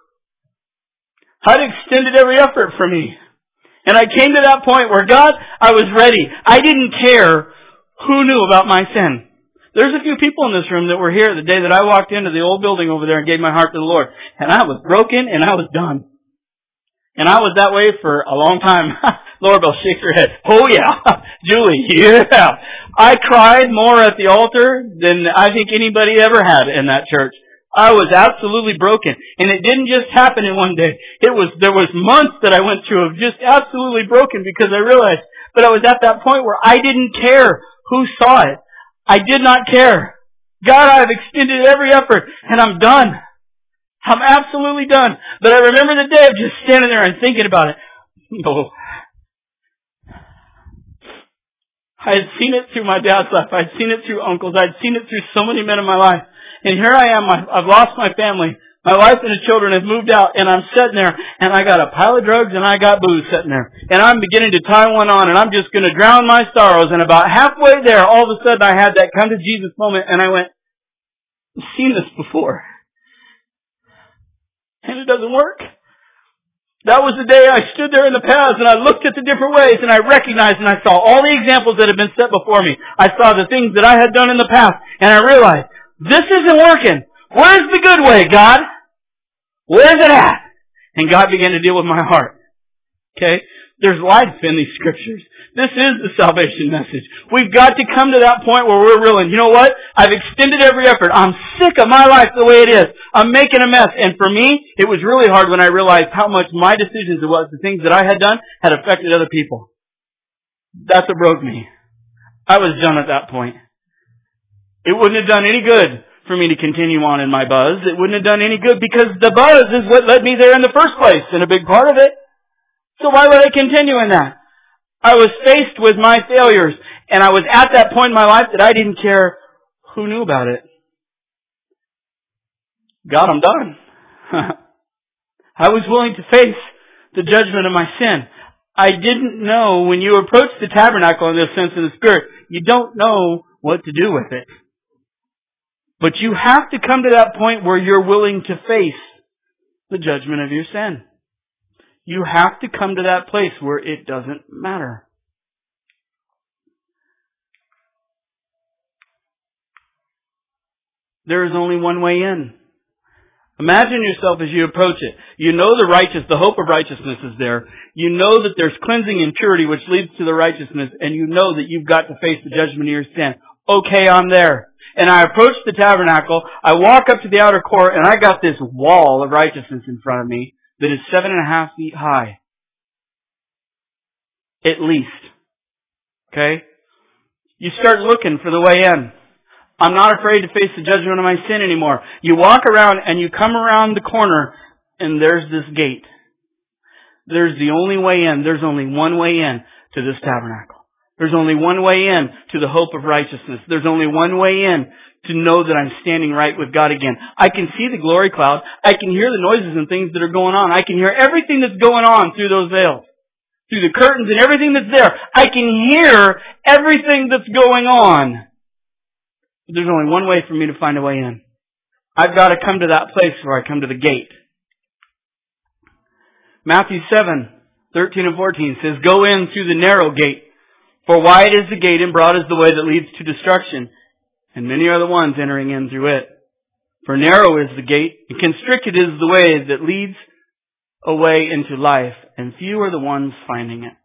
Speaker 1: I'd extended every effort for me. And I came to that point where, God, I was ready. I didn't care who knew about my sin. There's a few people in this room that were here the day that I walked into the old building over there and gave my heart to the Lord. And I was broken and I was done. And I was that way for a long time. Laurabelle, shake your head. Oh yeah. Julie, yeah. I cried more at the altar than I think anybody ever had in that church. I was absolutely broken. And it didn't just happen in one day. It was, there was months that I went through of just absolutely broken because I realized, but I was at that point where I didn't care who saw it. I did not care. God, I've extended every effort and I'm done. I'm absolutely done. But I remember the day of just standing there and thinking about it. Oh. I had seen it through my dad's life. I'd seen it through uncles. I'd seen it through so many men in my life. And here I am. I've lost my family. My wife and the children have moved out. And I'm sitting there. And I got a pile of drugs and I got booze sitting there. And I'm beginning to tie one on. And I'm just going to drown my sorrows. And about halfway there, all of a sudden I had that come to Jesus moment. And I went, I've seen this before. And it doesn't work. That was the day I stood there in the paths and I looked at the different ways and I recognized and I saw all the examples that had been set before me. I saw the things that I had done in the past and I realized, this isn't working. Where's the good way, God? Where's it at? And God began to deal with my heart. Okay? There's life in these scriptures. This is the salvation message. We've got to come to that point where we're realizing, you know what? I've extended every effort. I'm sick of my life the way it is. I'm making a mess. And for me, it was really hard when I realized how much my decisions, it was, the things that I had done, had affected other people. That's what broke me. I was done at that point. It wouldn't have done any good for me to continue on in my buzz. It wouldn't have done any good because the buzz is what led me there in the first place, and a big part of it. So why would I continue in that? I was faced with my failures, and I was at that point in my life that I didn't care who knew about it. God, I'm done. I was willing to face the judgment of my sin. I didn't know when you approach the tabernacle in this sense of the Spirit, you don't know what to do with it. But you have to come to that point where you're willing to face the judgment of your sin. You have to come to that place where it doesn't matter. There is only one way in. Imagine yourself as you approach it. You know the righteous, the hope of righteousness is there. You know that there's cleansing and purity which leads to the righteousness, and you know that you've got to face the judgment of your sin. Okay, I'm there. And I approach the tabernacle, I walk up to the outer court, and I got this wall of righteousness in front of me that is seven and a half feet high. At least. Okay? You start looking for the way in. I'm not afraid to face the judgment of my sin anymore. You walk around and you come around the corner and there's this gate. There's the only way in. There's only one way in to this tabernacle. There's only one way in to the hope of righteousness. There's only one way in to know that I'm standing right with God again. I can see the glory cloud. I can hear the noises and things that are going on. I can hear everything that's going on through those veils. Through the curtains and everything that's there. I can hear everything that's going on. There's only one way for me to find a way in. I've got to come to that place where I come to the gate. Matthew seven, thirteen and fourteen says, "Go in through the narrow gate, for wide is the gate and broad is the way that leads to destruction, and many are the ones entering in through it. For narrow is the gate, and constricted is the way that leads away into life, and few are the ones finding it."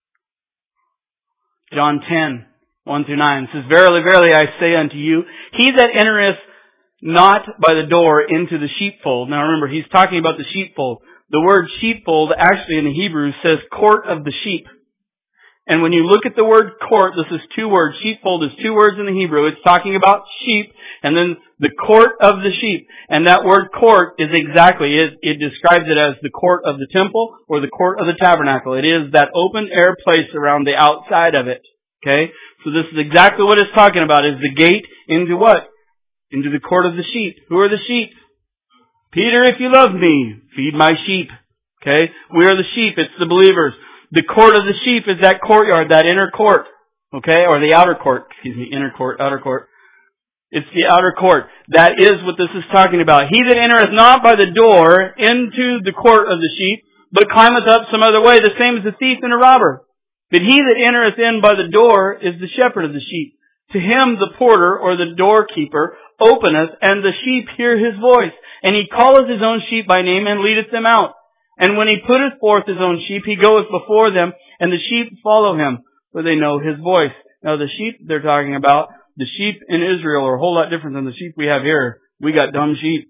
Speaker 1: John ten, one through nine says, "Verily, verily, I say unto you, he that entereth not by the door into the sheepfold." Now remember, he's talking about the sheepfold. The word sheepfold actually in the Hebrew says court of the sheep. And when you look at the word court, this is two words. Sheepfold is two words in the Hebrew. It's talking about sheep and then the court of the sheep. And that word court is exactly, it, it describes it as the court of the temple or the court of the tabernacle. It is that open air place around the outside of it. Okay? So this is exactly what it's talking about, is the gate into what? Into the court of the sheep. Who are the sheep? Peter, if you love me, feed my sheep. Okay? We are the sheep. It's the believers. The court of the sheep is that courtyard, that inner court. Okay? Or the outer court. Excuse me. Inner court, outer court. It's the outer court. That is what this is talking about. He that entereth not by the door into the court of the sheep, but climbeth up some other way, the same as a thief and a robber. But he that entereth in by the door is the shepherd of the sheep. To him the porter or the doorkeeper openeth, and the sheep hear his voice. And he calleth his own sheep by name and leadeth them out. And when he putteth forth his own sheep, he goeth before them, and the sheep follow him, for they know his voice. Now the sheep they're talking about, the sheep in Israel are a whole lot different than the sheep we have here. We got dumb sheep.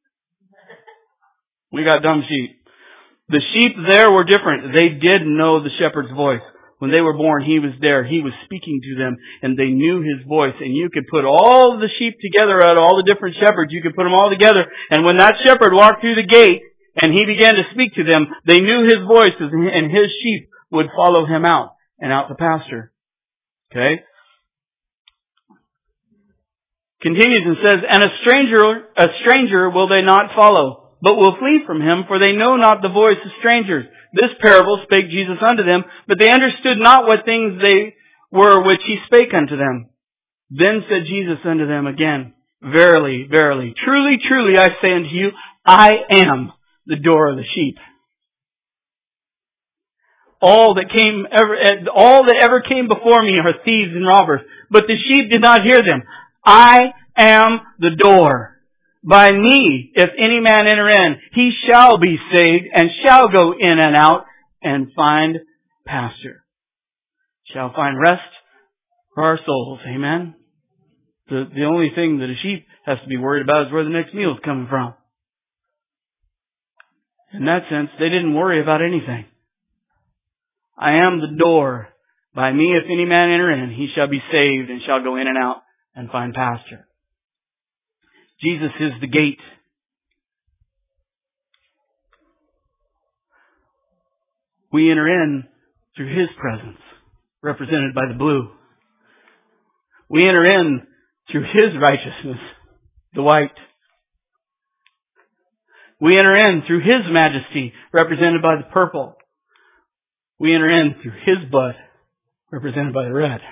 Speaker 1: We got dumb sheep. The sheep there were different. They did know the shepherd's voice. When they were born, he was there. He was speaking to them, and they knew his voice. And you could put all the sheep together out of all the different shepherds. You could put them all together. And when that shepherd walked through the gate, and he began to speak to them, they knew his voice, and his sheep would follow him out and out to pasture. Okay? Continues and says, "And a stranger, a stranger will they not follow, but will flee from him, for they know not the voice of strangers. This parable spake Jesus unto them, but they understood not what things they were which he spake unto them. Then said Jesus unto them again, Verily, verily, truly, truly, I say unto you, I am the door of the sheep. All that came ever, all that ever came before me are thieves and robbers, but the sheep did not hear them. I am the door. By me, if any man enter in, he shall be saved, and shall go in and out, and find pasture." Shall find rest for our souls. Amen? The, the only thing that a sheep has to be worried about is where the next meal is coming from. In that sense, they didn't worry about anything. I am the door. By me, if any man enter in, he shall be saved, and shall go in and out, and find pasture. Jesus is the gate. We enter in through his presence, represented by the blue. We enter in through his righteousness, the white. We enter in through His majesty, represented by the purple. We enter in through His blood, represented by the red.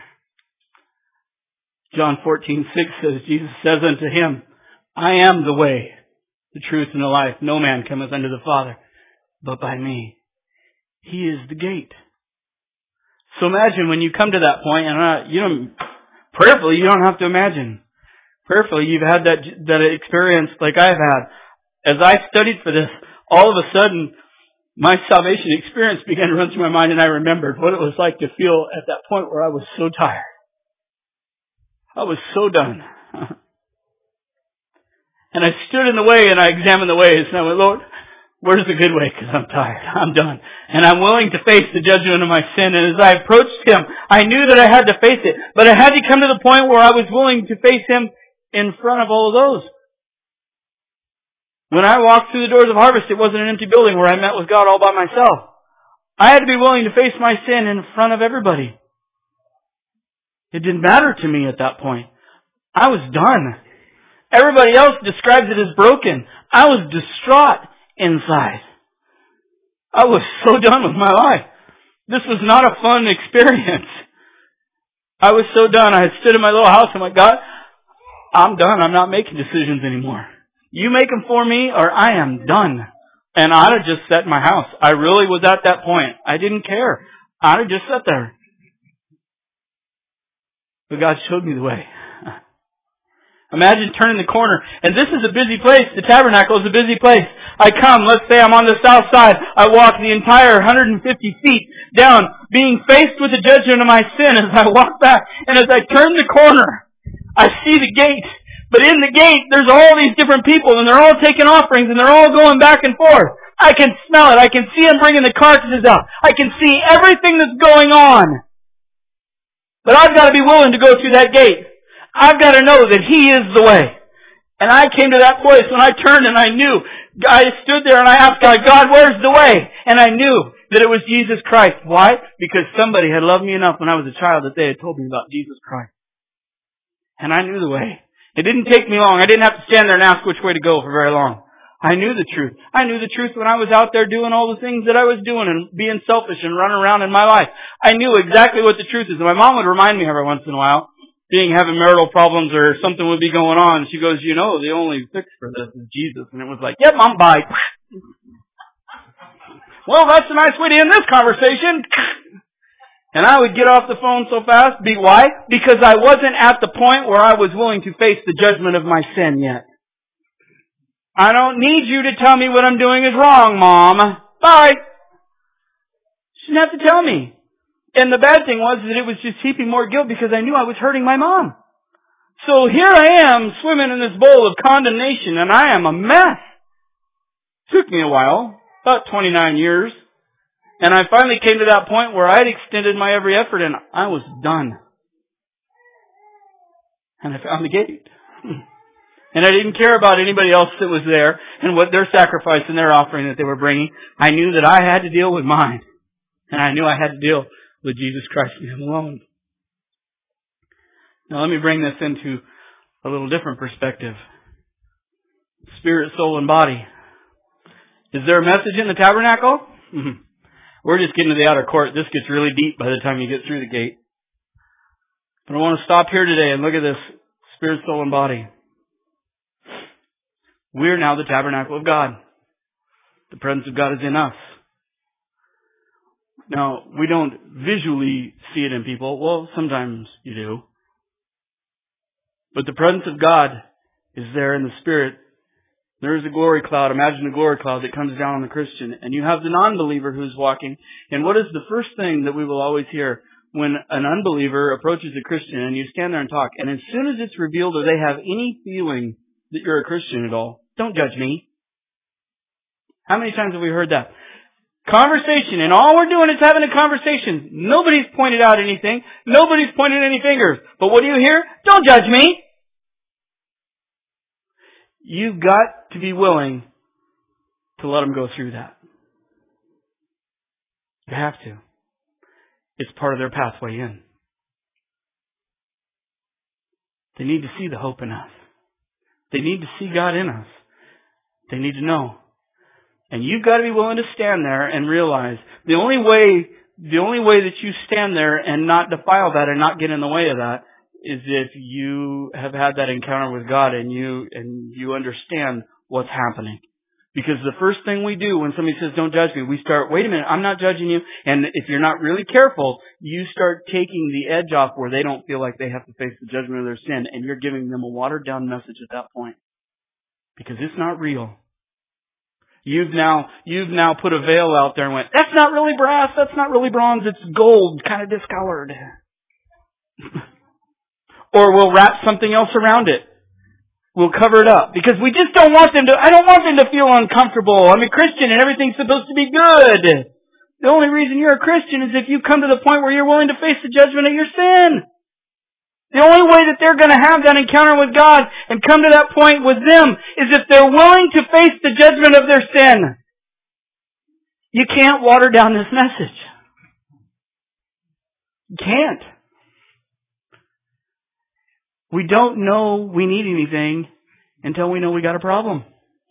Speaker 1: John fourteen six says, Jesus says unto him, I am the way, the truth, and the life. No man cometh unto the Father, but by me. He is the gate. So imagine when you come to that point, and uh, you don't, prayerfully, you don't have to imagine. Prayerfully, you've had that that experience like I've had. As I studied for this, all of a sudden, my salvation experience began to run through my mind, and I remembered what it was like to feel at that point where I was so tired. I was so done. And I stood in the way and I examined the ways, and I went, Lord, where's the good way? Because I'm tired. I'm done. And I'm willing to face the judgment of my sin. And as I approached Him, I knew that I had to face it. But I had to come to the point where I was willing to face Him in front of all of those. When I walked through the doors of Harvest, it wasn't an empty building where I met with God all by myself. I had to be willing to face my sin in front of everybody. It didn't matter to me at that point. I was done. Everybody else describes it as broken. I was distraught inside. I was so done with my life. This was not a fun experience. I was so done. I had stood in my little house and I'm like, God, I'm done. I'm not making decisions anymore. You make them for me or I am done. And I'd have just sat in my house. I really was at that point. I didn't care. I'd have just sat there. But God showed me the way. Imagine turning the corner. And this is a busy place. The tabernacle is a busy place. I come, let's say I'm on the south side. I walk the entire one hundred fifty feet down, being faced with the judgment of my sin as I walk back. And as I turn the corner, I see the gate. But in the gate, there's all these different people, and they're all taking offerings, and they're all going back and forth. I can smell it. I can see them bringing the carcasses out. I can see everything that's going on. But I've got to be willing to go through that gate. I've got to know that He is the way. And I came to that place when I turned and I knew. I stood there and I asked God, God, where's the way? And I knew that it was Jesus Christ. Why? Because somebody had loved me enough when I was a child that they had told me about Jesus Christ. And I knew the way. It didn't take me long. I didn't have to stand there and ask which way to go for very long. I knew the truth. I knew the truth when I was out there doing all the things that I was doing and being selfish and running around in my life. I knew exactly what the truth is. And my mom would remind me every once in a while, being having marital problems or something would be going on. She goes, you know, the only fix for this is Jesus. And it was like, yep, Mom, bye. Well, that's a nice way to end this conversation. And I would get off the phone so fast. Be why? Because I wasn't at the point where I was willing to face the judgment of my sin yet. I don't need you to tell me what I'm doing is wrong, Mom. Bye. She didn't have to tell me. And the bad thing was that it was just heaping more guilt because I knew I was hurting my mom. So here I am swimming in this bowl of condemnation and I am a mess. It took me a while, about twenty-nine years. And I finally came to that point where I had extended my every effort and I was done. And I found the gate. And I didn't care about anybody else that was there and what their sacrifice and their offering that they were bringing. I knew that I had to deal with mine. And I knew I had to deal with Jesus Christ and Him alone. Now let me bring this into a little different perspective. Spirit, soul, and body. Is there a message in the tabernacle? Mm-hmm. We're just getting to the outer court. This gets really deep by the time you get through the gate. But I want to stop here today and look at this spirit, soul, and body. We're now the tabernacle of God. The presence of God is in us. Now, we don't visually see it in people. Well, sometimes you do. But the presence of God is there in the Spirit. There is a glory cloud. Imagine a glory cloud that comes down on the Christian. And you have the non-believer who's walking. And what is the first thing that we will always hear when an unbeliever approaches a Christian and you stand there and talk? And as soon as it's revealed or they have any feeling that you're a Christian at all, don't judge me. How many times have we heard that? Conversation, and all we're doing is having a conversation. Nobody's pointed out anything. Nobody's pointed any fingers. But what do you hear? Don't judge me. You've got to be willing to let them go through that. You have to. It's part of their pathway in. They need to see the hope in us. They need to see God in us. They need to know And you've got to be willing to stand there and realize the only way, the only way that you stand there and not defile that and not get in the way of that is if you have had that encounter with God and you, and you understand what's happening. Because the first thing we do when somebody says, don't judge me, we start, wait a minute, I'm not judging you. And if you're not really careful, you start taking the edge off where they don't feel like they have to face the judgment of their sin, and you're giving them a watered down message at that point. Because it's not real. You've now, you've now put a veil out there and went, that's not really brass, that's not really bronze, it's gold, kind of discolored. Or we'll wrap something else around it. We'll cover it up. Because we just don't want them to, I don't want them to feel uncomfortable. I'm a Christian and everything's supposed to be good. The only reason you're a Christian is if you come to the point where you're willing to face the judgment of your sin. The only way that they're going to have that encounter with God and come to that point with them is if they're willing to face the judgment of their sin. You can't water down this message. You can't. We don't know we need anything until we know we got a problem.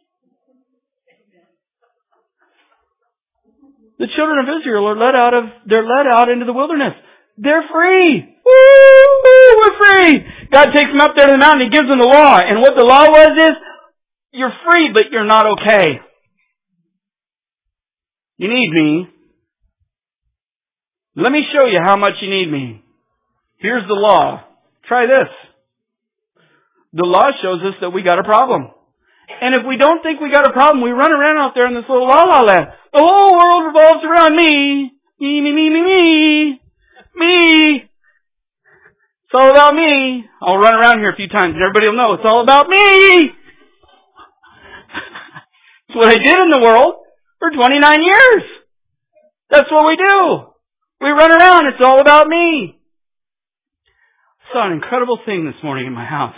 Speaker 1: The children of Israel are led out of, they're led out into the wilderness. They're free. Woo! We're free. God takes them up there to the mountain. He gives them the law. And what the law was is, you're free, but you're not okay. You need me. Let me show you how much you need me. Here's the law. Try this. The law shows us that we got a problem. And if we don't think we got a problem, we run around out there in this little la-la land. The whole world revolves around me. Me, me, me, me, me. Me. It's all about me. I'll run around here a few times and everybody will know it's all about me. It's what I did in the world for twenty-nine years. That's what we do. We run around. It's all about me. I saw an incredible thing this morning in my house.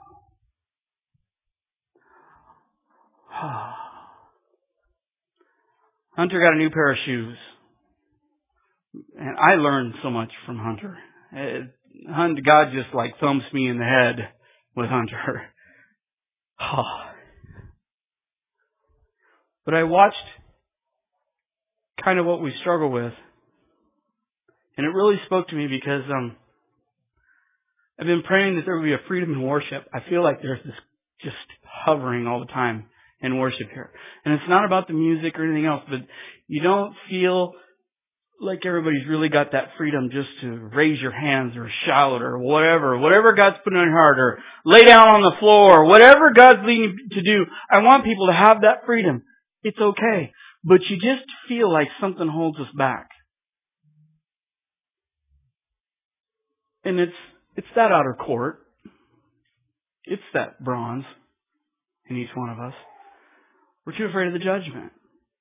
Speaker 1: Hunter got a new pair of shoes. And I learned so much from Hunter. Hunter, God just like thumps me in the head with Hunter. But I watched kind of what we struggle with. And it really spoke to me because um, I've been praying that there would be a freedom in worship. I feel like there's this just hovering all the time in worship here. And it's not about the music or anything else, but you don't feel like everybody's really got that freedom just to raise your hands or shout or whatever, whatever God's put in your heart, or lay down on the floor, whatever God's leading you to do. I want people to have that freedom. It's okay. But you just feel like something holds us back. And it's, it's that outer court. It's that bronze in each one of us. We're too afraid of the judgment.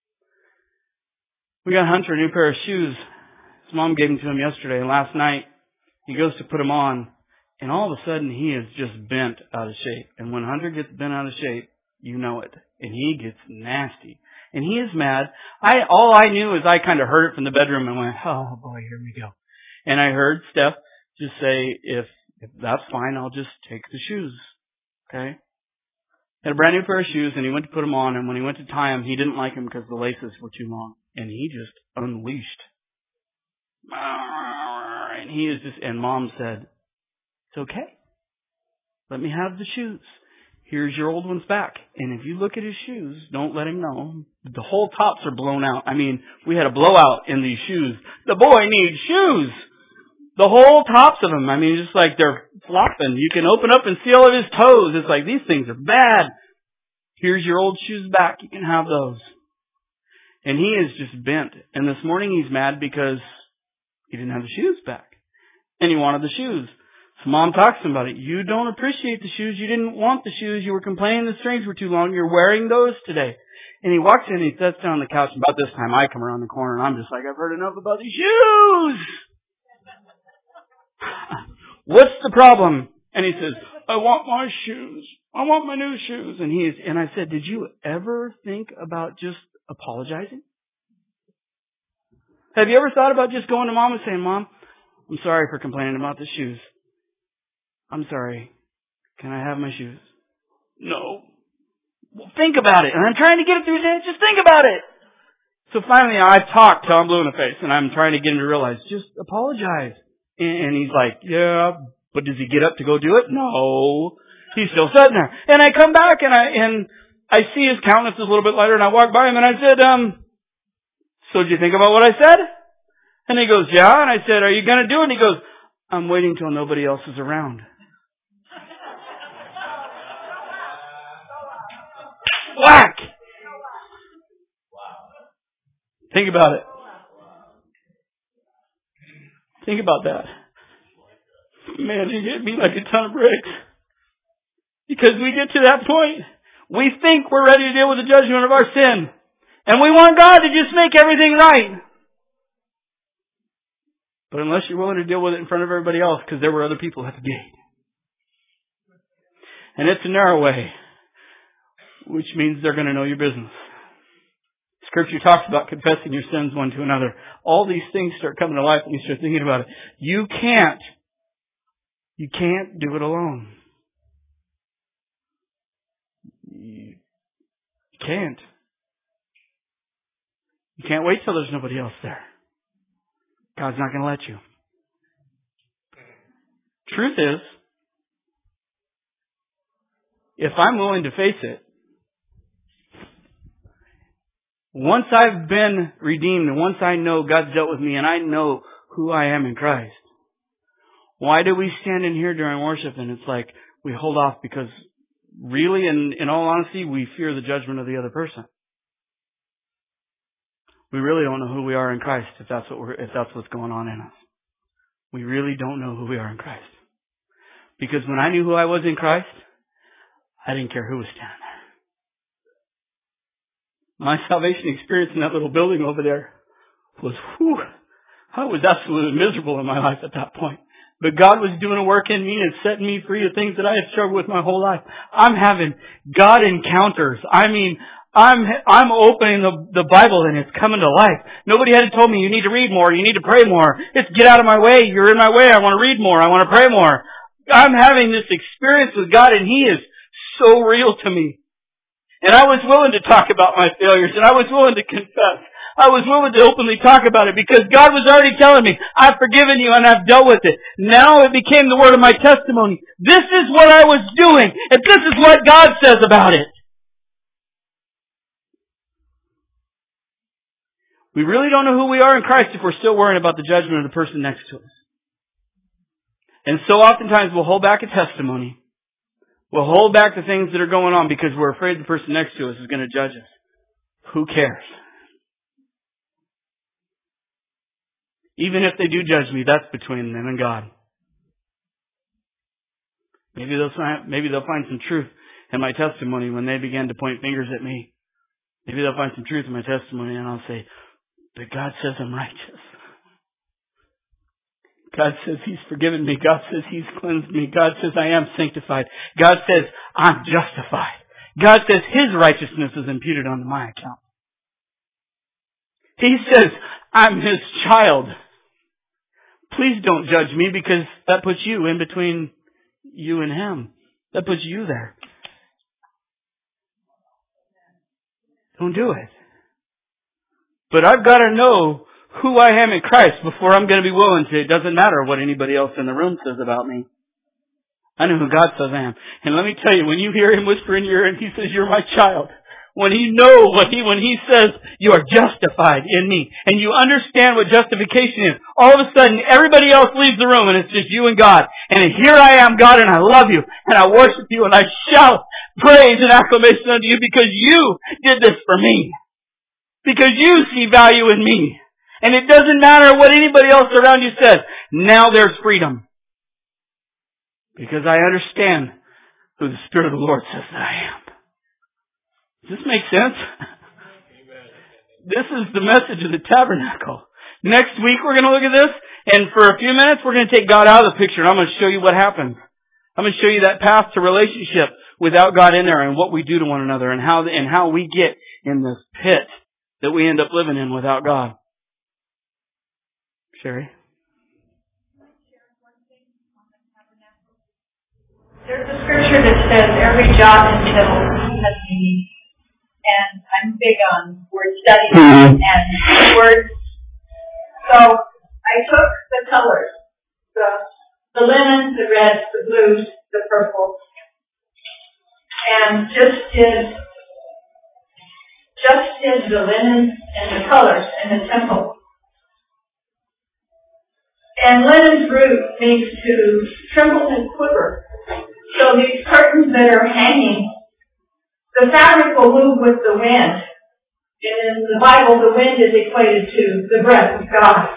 Speaker 1: We got Hunter a new pair of shoes. His mom gave them to him yesterday, and last night he goes to put them on, and all of a sudden he is just bent out of shape. And when Hunter gets bent out of shape, you know it. And he gets nasty. And he is mad. I all I knew is I kind of heard it from the bedroom and went, oh boy, here we go. And I heard Steph just say, if, if that's fine, I'll just take the shoes. Okay? Had a brand new pair of shoes, and he went to put them on, and when he went to tie them, he didn't like them because the laces were too long. And he just unleashed. And he is just, and Mom said, it's okay. Let me have the shoes. Here's your old ones back. And if you look at his shoes, don't let him know. The whole tops are blown out. I mean, we had a blowout in these shoes. The boy needs shoes. The whole tops of them. I mean, just like they're flopping. You can open up and see all of his toes. It's like, these things are bad. Here's your old shoes back. You can have those. And he is just bent. And this morning he's mad because he didn't have the shoes back. And he wanted the shoes. So Mom talks to him about it. You don't appreciate the shoes. You didn't want the shoes. You were complaining the strings were too long. You're wearing those today. And he walks in and he sits down on the couch. About this time I come around the corner and I'm just like, I've heard enough about these shoes. What's the problem? And he says, I want my shoes. I want my new shoes. And he is, and I said, did you ever think about just apologizing? Have you ever thought about just going to Mom and saying, Mom, I'm sorry for complaining about the shoes. I'm sorry. Can I have my shoes? No. Well, think about it. And I'm trying to get it through his head. Just think about it. So finally I talk till I'm blue in the face, and I'm trying to get him to realize, just apologize. And he's like, yeah, but does he get up to go do it? No. He's still sitting there. And I come back and I, and I see his countenance is a little bit lighter, and I walk by him and I said, um, so did you think about what I said? And he goes, yeah. And I said, are you going to do it? And he goes, I'm waiting till nobody else is around. Whack! Think about it. Think about that. Man, it hit me like a ton of bricks. Because we get to that point, we think we're ready to deal with the judgment of our sin. And we want God to just make everything right. But unless you're willing to deal with it in front of everybody else, because there were other people at the gate. And it's a narrow way, which means they're going to know your business. Scripture talks about confessing your sins one to another. All these things start coming to life and you start thinking about it. You can't. You can't do it alone. You can't. You can't wait till there's nobody else there. God's not going to let you. Truth is, if I'm willing to face it, once I've been redeemed and once I know God's dealt with me and I know who I am in Christ, why do we stand in here during worship and it's like we hold off because really, in, in all honesty, we fear the judgment of the other person. We really don't know who we are in Christ if that's what we're, if that's what's going on in us. We really don't know who we are in Christ. Because when I knew who I was in Christ, I didn't care who was standing there. My salvation experience in that little building over there was, whew, I was absolutely miserable in my life at that point. But God was doing a work in me and setting me free of things that I had struggled with my whole life. I'm having God encounters. I mean, I'm I'm opening the, the Bible and it's coming to life. Nobody had told me you need to read more, you need to pray more. It's get out of my way, you're in my way, I want to read more, I want to pray more. I'm having this experience with God and He is so real to me. And I was willing to talk about my failures and I was willing to confess. I was willing to openly talk about it because God was already telling me, I've forgiven you and I've dealt with it. Now it became the word of my testimony. This is what I was doing and this is what God says about it. We really don't know who we are in Christ if we're still worrying about the judgment of the person next to us. And so oftentimes we'll hold back a testimony. We'll hold back the things that are going on because we're afraid the person next to us is going to judge us. Who cares? Even if they do judge me, that's between them and God. Maybe they'll find, maybe they'll find some truth in my testimony when they begin to point fingers at me. Maybe they'll find some truth in my testimony and I'll say, but God says I'm righteous. God says He's forgiven me. God says He's cleansed me. God says I am sanctified. God says I'm justified. God says His righteousness is imputed onto my account. He says I'm His child. Please don't judge me because that puts you in between you and Him. That puts you there. Don't do it. But I've got to know who I am in Christ before I'm going to be willing to. It doesn't matter what anybody else in the room says about me. I know who God says I am. And let me tell you, when you hear Him whisper in your ear and He says, you're my child, when He knows what He, when He says, you are justified in me, and you understand what justification is, all of a sudden everybody else leaves the room and it's just you and God. And here I am, God, and I love you, and I worship you, and I shout praise and acclamation unto you because you did this for me. Because you see value in me. And it doesn't matter what anybody else around you says. Now there's freedom. Because I understand who the Spirit of the Lord says that I am. Does this make sense? This is the message of the tabernacle. Next week we're going to look at this. And for a few minutes we're going to take God out of the picture. And I'm going to show you what happens. I'm going to show you that path to relationship without God in there. And what we do to one another. And how, and how we get in this pit that we end up living in without God. Sherry?
Speaker 5: There's a scripture that says every jot and tittle has meaning. I'm big on word study mm-hmm. and words. So I took the colors, the, the linen, the reds, the blues, the purples, and just did, just did the linen and the colors in the temple. And linen's root means to tremble and quiver. So these curtains that are hanging, the fabric will move with the wind. And in the Bible, the wind is equated to the breath of God.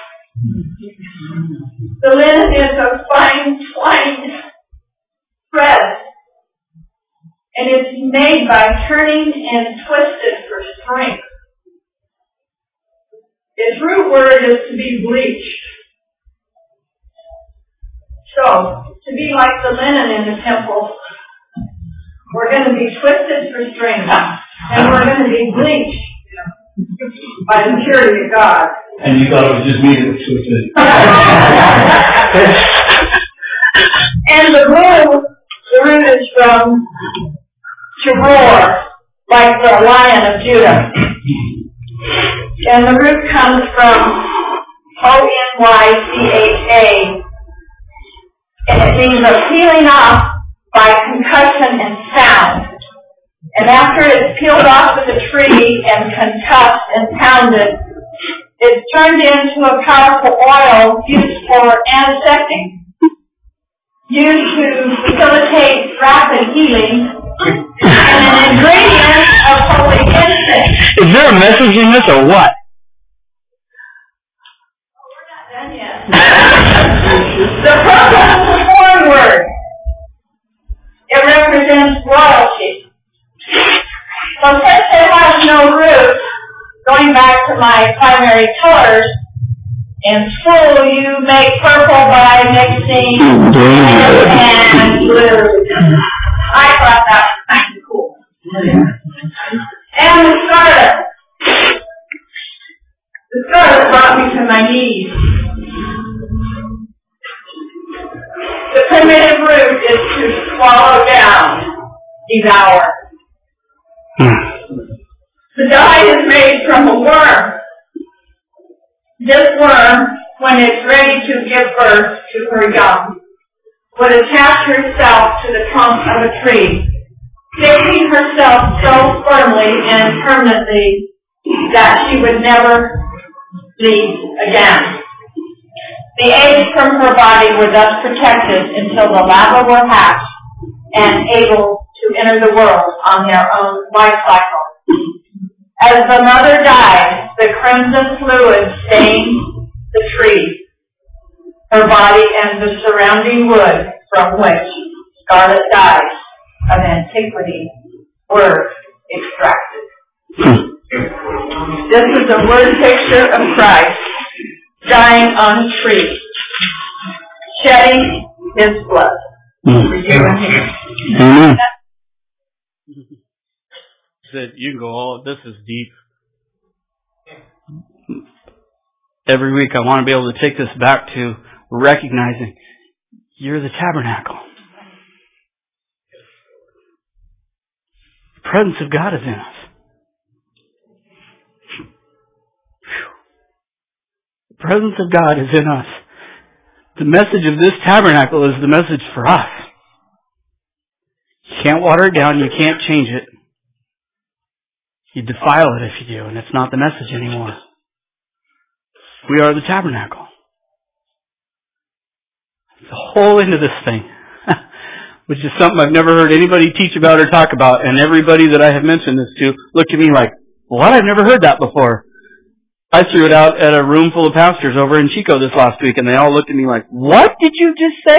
Speaker 5: The linen is a fine twined thread. And it's made by turning and twisted for strength. Its root word is to be bleached. So, to be like the linen in the temple, we're going to be twisted for strength, and we're going to be bleached by the purity of God.
Speaker 6: And you thought it was just me that was twisted.
Speaker 5: And the root, the root is from to roar, like the Lion of Judah. And the root comes from O N Y C H A. And it means a peeling off by concussion and sound. And after it's peeled off of the tree and concussed and pounded, it's turned into a powerful oil used for antiseptic, used to facilitate rapid healing, and an ingredient of holy incense.
Speaker 1: Is there a message in this or what?
Speaker 5: Oh, we're not done yet. The purple is a foreign word. It represents royalty. So since it has no root, going back to my primary colors, in school you make purple by mixing red and blue. I thought that was kind of cool. And the scarlet. The scarlet brought me to my knees. The primitive root is to swallow down, devour. The dye is made from a worm. This worm, when it's ready to give birth to her young, would attach herself to the trunk of a tree, fixing herself so firmly and permanently that she would never leave again. The eggs from her body were thus protected until the larvae were hatched and able to enter the world on their own life cycle. As the mother died, the crimson fluid stained the tree, her body, and the surrounding wood from which scarlet dyes of antiquity were extracted. This is a word picture of Christ dying on a tree, shedding his blood for you and me.
Speaker 1: Amen. Said you can go all. This is deep. Every week, I want to be able to take this back to recognizing you're the tabernacle. The presence of God is in us. The presence of God is in us. The message of this tabernacle is the message for us. You can't water it down. You can't change it. You defile it if you do, and it's not the message anymore. We are the tabernacle. It's the whole end of this thing, which is something I've never heard anybody teach about or talk about, and everybody that I have mentioned this to looked at me like, what? I've never heard that before. I threw it out at a room full of pastors over in Chico this last week, and they all looked at me like, what did you just say?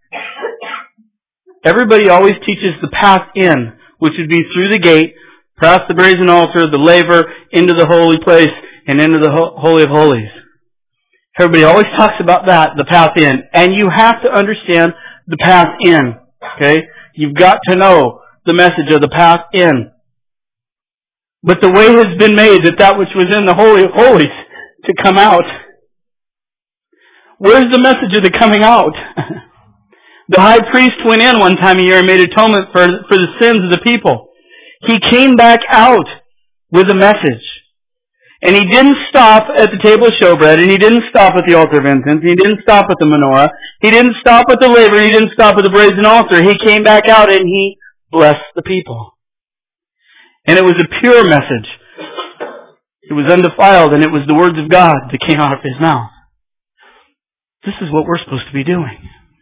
Speaker 1: Everybody always teaches the path in, which would be through the gate, past the brazen altar, the laver, into the holy place, and into the ho- Holy of Holies. Everybody always talks about that, the path in. And you have to understand the path in. Okay? You've got to know the message of the path in. But the way has been made that that which was in the Holy of Holies to come out. Where's the message of the coming out? The high priest went in one time a year and made atonement for, for the sins of the people. He came back out with a message. And he didn't stop at the table of showbread, and he didn't stop at the altar of incense, he didn't stop at the menorah, he didn't stop at the laver, he didn't stop at the brazen altar. He came back out and he blessed the people. And it was a pure message. It was undefiled, and it was the words of God that came out of his mouth. This is what we're supposed to be doing.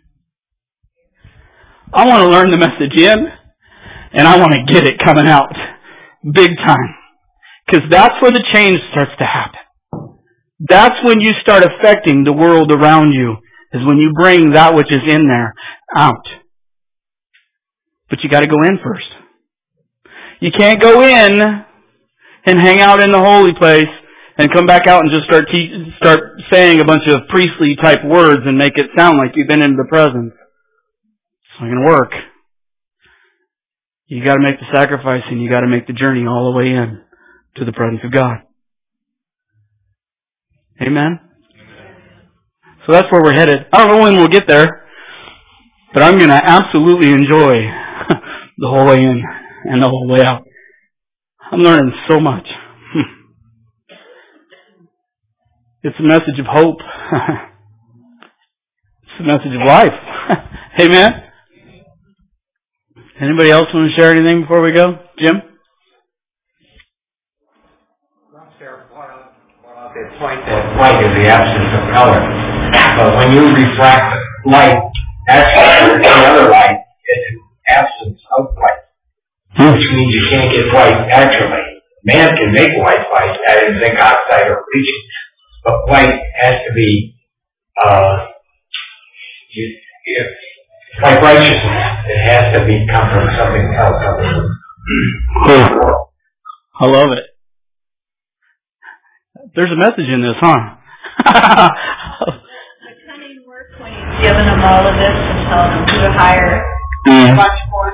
Speaker 1: I want to learn the message in, and I want to get it coming out big time. Because that's where the change starts to happen. That's when you start affecting the world around you, is when you bring that which is in there out. But you got to go in first. You can't go in and hang out in the holy place and come back out and just start te- start saying a bunch of priestly type words and make it sound like you've been in the presence. It's not going to work. You got to make the sacrifice, and you got to make the journey all the way in to the presence of God. Amen? So that's where we're headed. I don't know when we'll get there, but I'm going to absolutely enjoy the whole way in and the whole way out. I'm learning so much. It's a message of hope. It's a message of life. Amen? Anybody else want to share anything before we go? Jim?
Speaker 7: The point that white is the absence of color. But when you reflect light, that's the other light is an absence of white. Which means you can't get white naturally. Man can make white white, that is zinc oxide or bleaching. But white has to be, uh, you, if, like righteousness, it has to be come from something else other than the world.
Speaker 1: I love it. There's a message in this, huh?
Speaker 5: The cunning work when he's given them all of this and telling them who to hire, mm. watch for.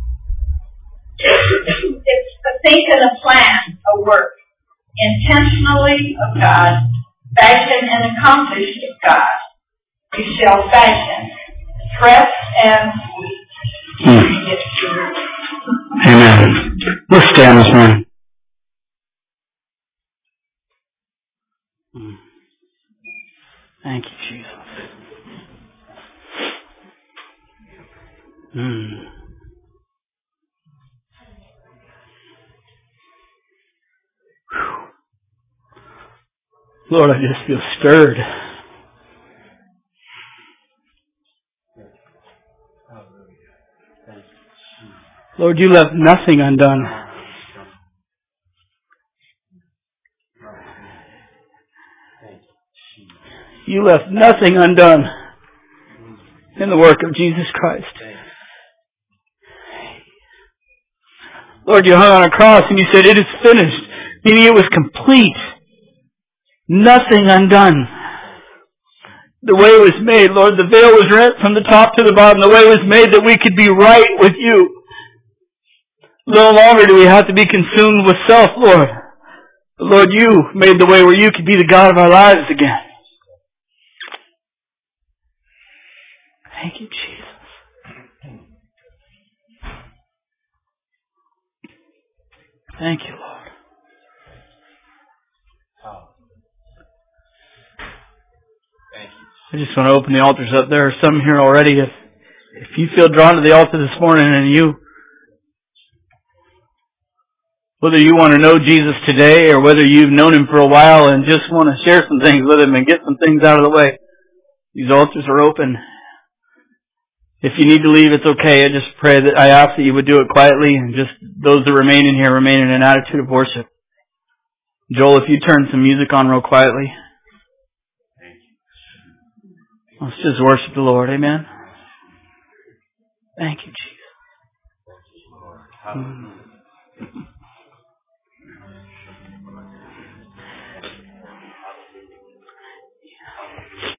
Speaker 5: It's the think and the plan of work, intentionally of God, fashioned and accomplished of God. We shall fashion, fresh and sweet. Mm.
Speaker 1: Amen. Let's stand this morning. Thank you, Jesus. Mm. Lord, I just feel stirred. Lord, you left nothing undone. You left nothing undone in the work of Jesus Christ. Lord, you hung on a cross and you said, it is finished, meaning it was complete. Nothing undone. The way was made, Lord, the veil was rent from the top to the bottom. The way was made that we could be right with you. No longer do we have to be consumed with self, Lord. But Lord, you made the way where you could be the God of our lives again. Thank you, Jesus. Thank you, Lord. I just want to open the altars up. There are some here already. If if you feel drawn to the altar this morning and you, whether you want to know Jesus today or whether you've known Him for a while and just want to share some things with Him and get some things out of the way, these altars are open. If you need to leave, it's okay. I just pray that I ask that you would do it quietly, and just those that remain in here remain in an attitude of worship. Joel, if you turn some music on real quietly. Let's just worship the Lord. Amen. Thank you, Jesus. Mm.